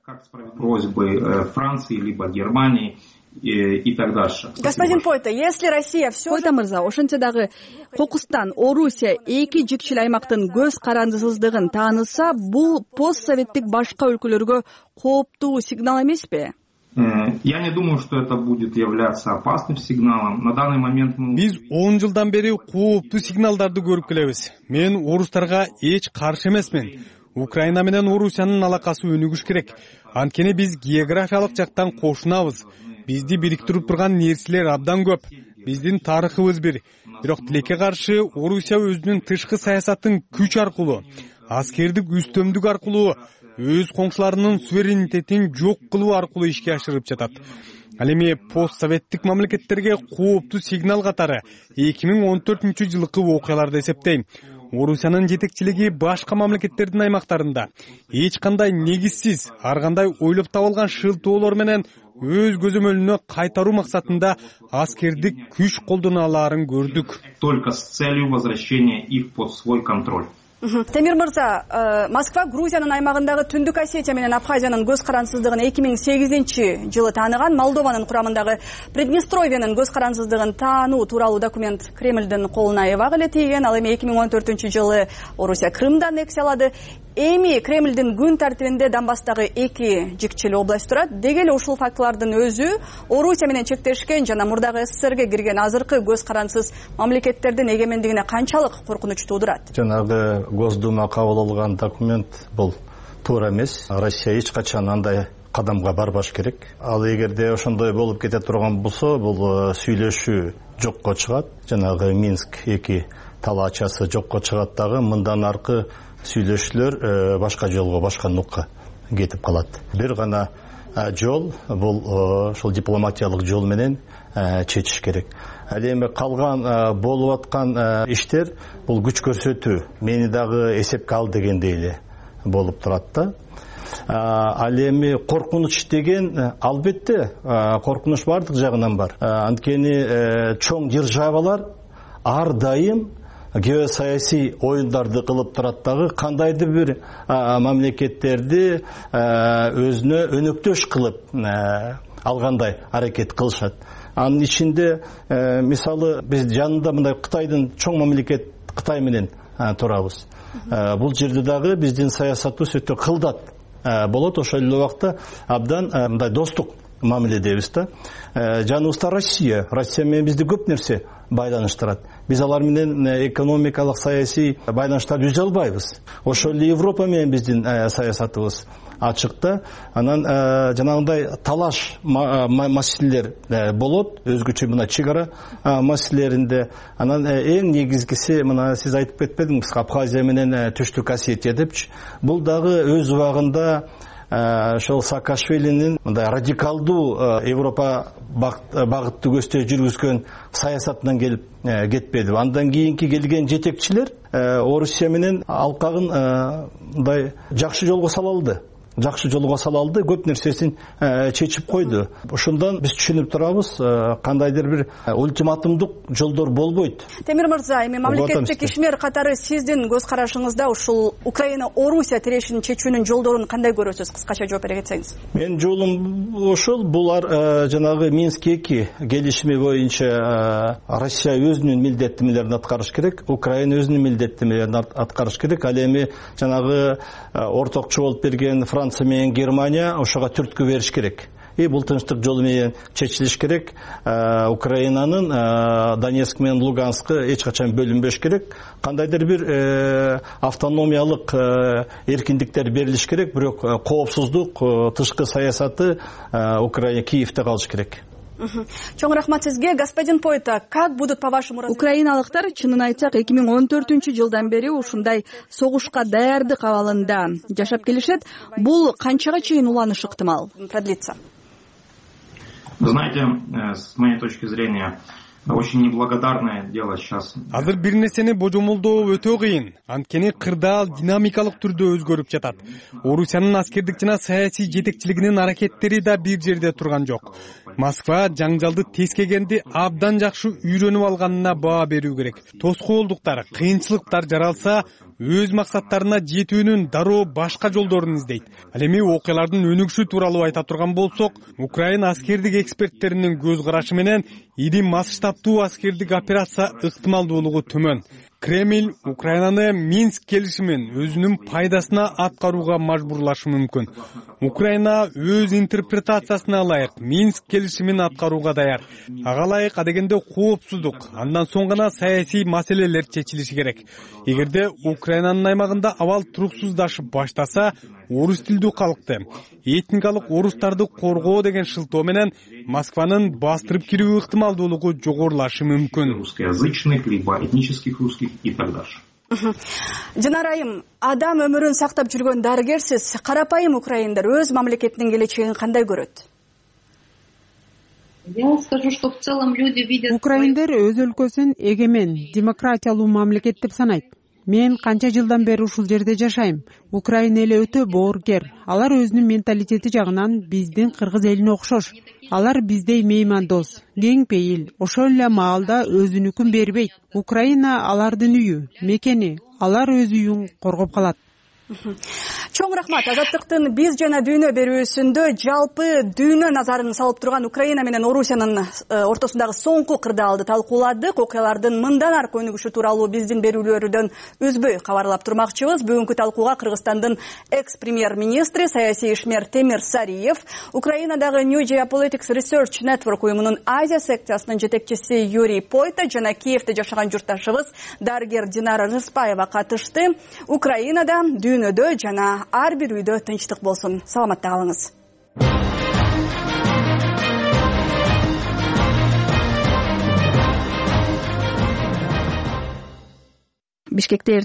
Просьбы Франции либо Германии и так дальше. Господин Пойта, если Россия все... Пойта мырза, ошентсе дагы кокустан Орусия эки жикчил аймактын көз карандысыздыгын тааныса, бул постсоветтик башка өлкөлөргө кооптуу сигнал эмеспи? Я не думаю, что это будет являться опасным сигналом. На данный момент мы... Биз он жылдан бери кооптуу сигналдарды көрүп келебиз. Мен орустарга эч каршы эмесмин. Украина менен Орусиянын алакасы өнүгүш керек. Анткени биз географиялык жактан кошунабыз. Бизди бириктирип турган нерселер абдан көп. Биздин тарыхыбыз бир. Бирок тилекке каршы Орусия өзүнүн тышкы саясатын күч аркылуу, аскердик үстөмдүк аркылуу, өз коңшуларынын суверенитетин жок кылуу аркылуу ишке ашырып жатат. Ал эми постсоветтик мамлекеттерге кооптуу сигнал катары эки миң он төртүнчү жылкы окуяларды эсептейм. Орусиянын жетекчилиги башка мамлекеттердин аймактарында эч кандай негизсиз, ар кандай ойлоп табылган шылтоолор менен өз көзөмөлүнө кайтаруу максатында аскердик күч колдоно алаарын көрдүк. Только с целью возвращения их под свой контроль. Темир мырза, Москва Грузиянын аймагындагы Түндүк Осетия менен Абхазиянын көз карансыздыгын эки миң сегизинчи жылы тааныган, Молдованын курамындагы Приднестровиянын көз карансыздыгын таануу тууралуу документ Кремлдин колуна эбак эле тийген. Ал эми эки миң он төртүнчү жылы Орусия Крымды аннексиялады. Эми Кремлдин күн тартибинде Донбасстагы эки жикчил область турат. Деги эле ушул фактылардын өзү Орусия менен чектешкен жана мурдагы СССРге кирген азыркы көз карансыз мамлекеттердин эгемендигине канчалык коркунуч туудурат? Жанагы Госдума кабыл алган документ бул туура эмес. Россия эч качан андай кадамга барбаш керек. Ал эгерде ошондой болуп кете турган болсо, бул сүйлөшүү жокко чыгат. Жанагы Минск эки талаачасы жокко чыгат дагы, мындан аркы сүйлөшүүлөр башка жолго, башка нукка кетип калат. Бир гана жол бул ошол дипломатиялык жол менен чечиш керек. Ал эми калган болуп аткан иштер бул күч көрсөтүү, мени дагы эсепке ал дегендей эле болуп турат да. Ал эми коркунуч деген албетте коркунуч бардык жагынан бар. Анткени чоң державалар ар дайым геосаясий оюндарды кылып турат дагы, кандайдыр бир мамлекеттерди өзүнө өнөктөш кылып алгандай аракет кылышат. Анын ичинде мисалы биз жанында мындай Кытайдын чоң мамлекет Кытай менен турабыз. Бул жерде дагы биздин саясатыбыз өтө кылдат болот. Ошол эле убакта абдан мындай достук мамиледебиз да. Жаныбызда Россия, Россия менен бизди көп нерсе байланыштырат. Биз алар менен экономикалык, саясий байланыштарды үзө албайбыз. Ошол эле Европа менен биздин саясатыбыз ачыкта. Анан жанагындай талаш маселелер болот, өзгөчө мына чек ара маселелеринде. Анан эң негизгиси мына сиз айтып кетпедиңиз, Абхазия менен Түштүк Осетия депчи. Бул дагы өз убагында ошол Саакашвилинин мындай радикалдуу Европа багытты көздөй жүргүзгөн саясатынан келип кетпеди. Андан кийинки келген жетекчилер Орусия менен алкагын мындай жакшы жолго сала алды. Жакшы жолго сала алды, көп нерсесин чечип койду. Ошондон биз түшүнүп турабыз, кандайдыр бир ультиматумдук жолдор болбойт. Темир мырза, эми мамлекеттик ишмер катары сиздин көз карашыңызда ушул Украина Орусия тирешин чечүүнүн жолдорун кандай көрөсүз? Кыскача жооп бере кетсеңиз. Мен жолум ошол, булар жанагы Минск эки келишими боюнча Россия өзүнүн милдеттемелерин аткарыш керек, Украина өзүнүн милдеттемелерин аткарыш керек. Ал эми жанагы ортокчу болуп берген Франция менен Германия ошого түрткү бериш керек. И бул тынчтык жолу менен чечилиш керек. Украинанын Донецк менен Луганскы эч качан бөлүнбөш керек. Кандайдыр бир автономиялык эркиндиктер берилиш керек, бирок коопсуздук, тышкы саясаты Украина Киевде калыш керек. Чоң рахмат сизге, господин Пойта. Как будут по вашему разумению? Украиналыктар, чынын айтсак, эки миң он төртүнчү жылдан бери ушундай согушка даярдык абалында жашап келишет. Бул канчага чейин уланыш ыктымал? Продлится. Вы знаете, с моей точки зрения, очень неблагодарное дело сейчас. Азыр бир нерсени божомолдоо өтө кыйын. Анткени кырдаал динамикалык түрдө өзгөрүп жатат. Орусиянын аскердик жана саясий жетекчилигинин аракеттери да бир жерде турган жок. Москва жаңжалды тескегенди абдан жакшы үйрөнүп алганына баа берүү керек. Тоскоолдуктар, кыйынчылыктар жаралса, өз максаттарына жетүүнүн дароо башка жолдорун издейт. Ал эми окуялардын өнүгүшү тууралуу айта турган болсок, Украина аскердик эксперттеринин көз карашы менен ири масштабтуу аскердик операция ыктымалдуулугу төмөн. Кремль Украинаны Минск келишимин өзүнүн пайдасына аткарууга мажбурлашы мүмкүн. Украина өз интерпретациясына ылайык Минск келишимин аткарууга даяр. Ага ылайык адегенде коопсуздук, андан соң гана саясий маселелер чечилиши керек. Эгерде Украинанын аймагында абал туруксуздашып баштаса, орус тилдүү калкты, этникалык орустарды коргоо деген шылтоо менен Москванын бастырып кирүү ыктымалдуулугу жогорулашы мүмкүн. Русскоязычных, либо этнических русских и так дальше. Динара айым, адам өмүрүн сактап жүргөн дарыгерсиз, карапайым украиндар өз мамлекетинин келечегин кандай көрөт? Я скажу, что в целом люди видят... Украиндар өз өлкөсүн эгемен, демократиялуу мамлекет деп санайт. Мен канча жылдан бери ушул жерде жашайм. Украина эли өтө боорукер. Алар өзүнүн менталитети жагынан биздин кыргыз элине окшош. Алар биздей меймандос, кең пейил, ошол эле маалда өзүнүкүн бербейт. Украина алардын үйү, мекени. Алар өз үйүн коргоп калат. Чоң рахмат. Азаттыктын биз жана дүйнө берүүсүндө жалпы дүйнө назарын салып турган Украина менен Орусиянын ортосундагы соңку кырдаалды талкууладык. Окуялардын мындан аркы өнүгүшү тууралуу биздин берүүлөрдөн үзбөй кабарлап турмакчыбыз. Бүгүнкү талкууга Кыргызстандын экс-премьер-министри, саясий ишмер Темир Сариев, Украинадагы New Geopolitics Research Network уюмунун Азия секциясынын жетекчиси Юрий Пойто жана Киевде жашаган журтташыбыз дарыгер Динара Рыспаева катышты. Украинада дүйнөдө жана ар бир үйдө тынчтык болсун. Саламатта калыңыз. Бишкекте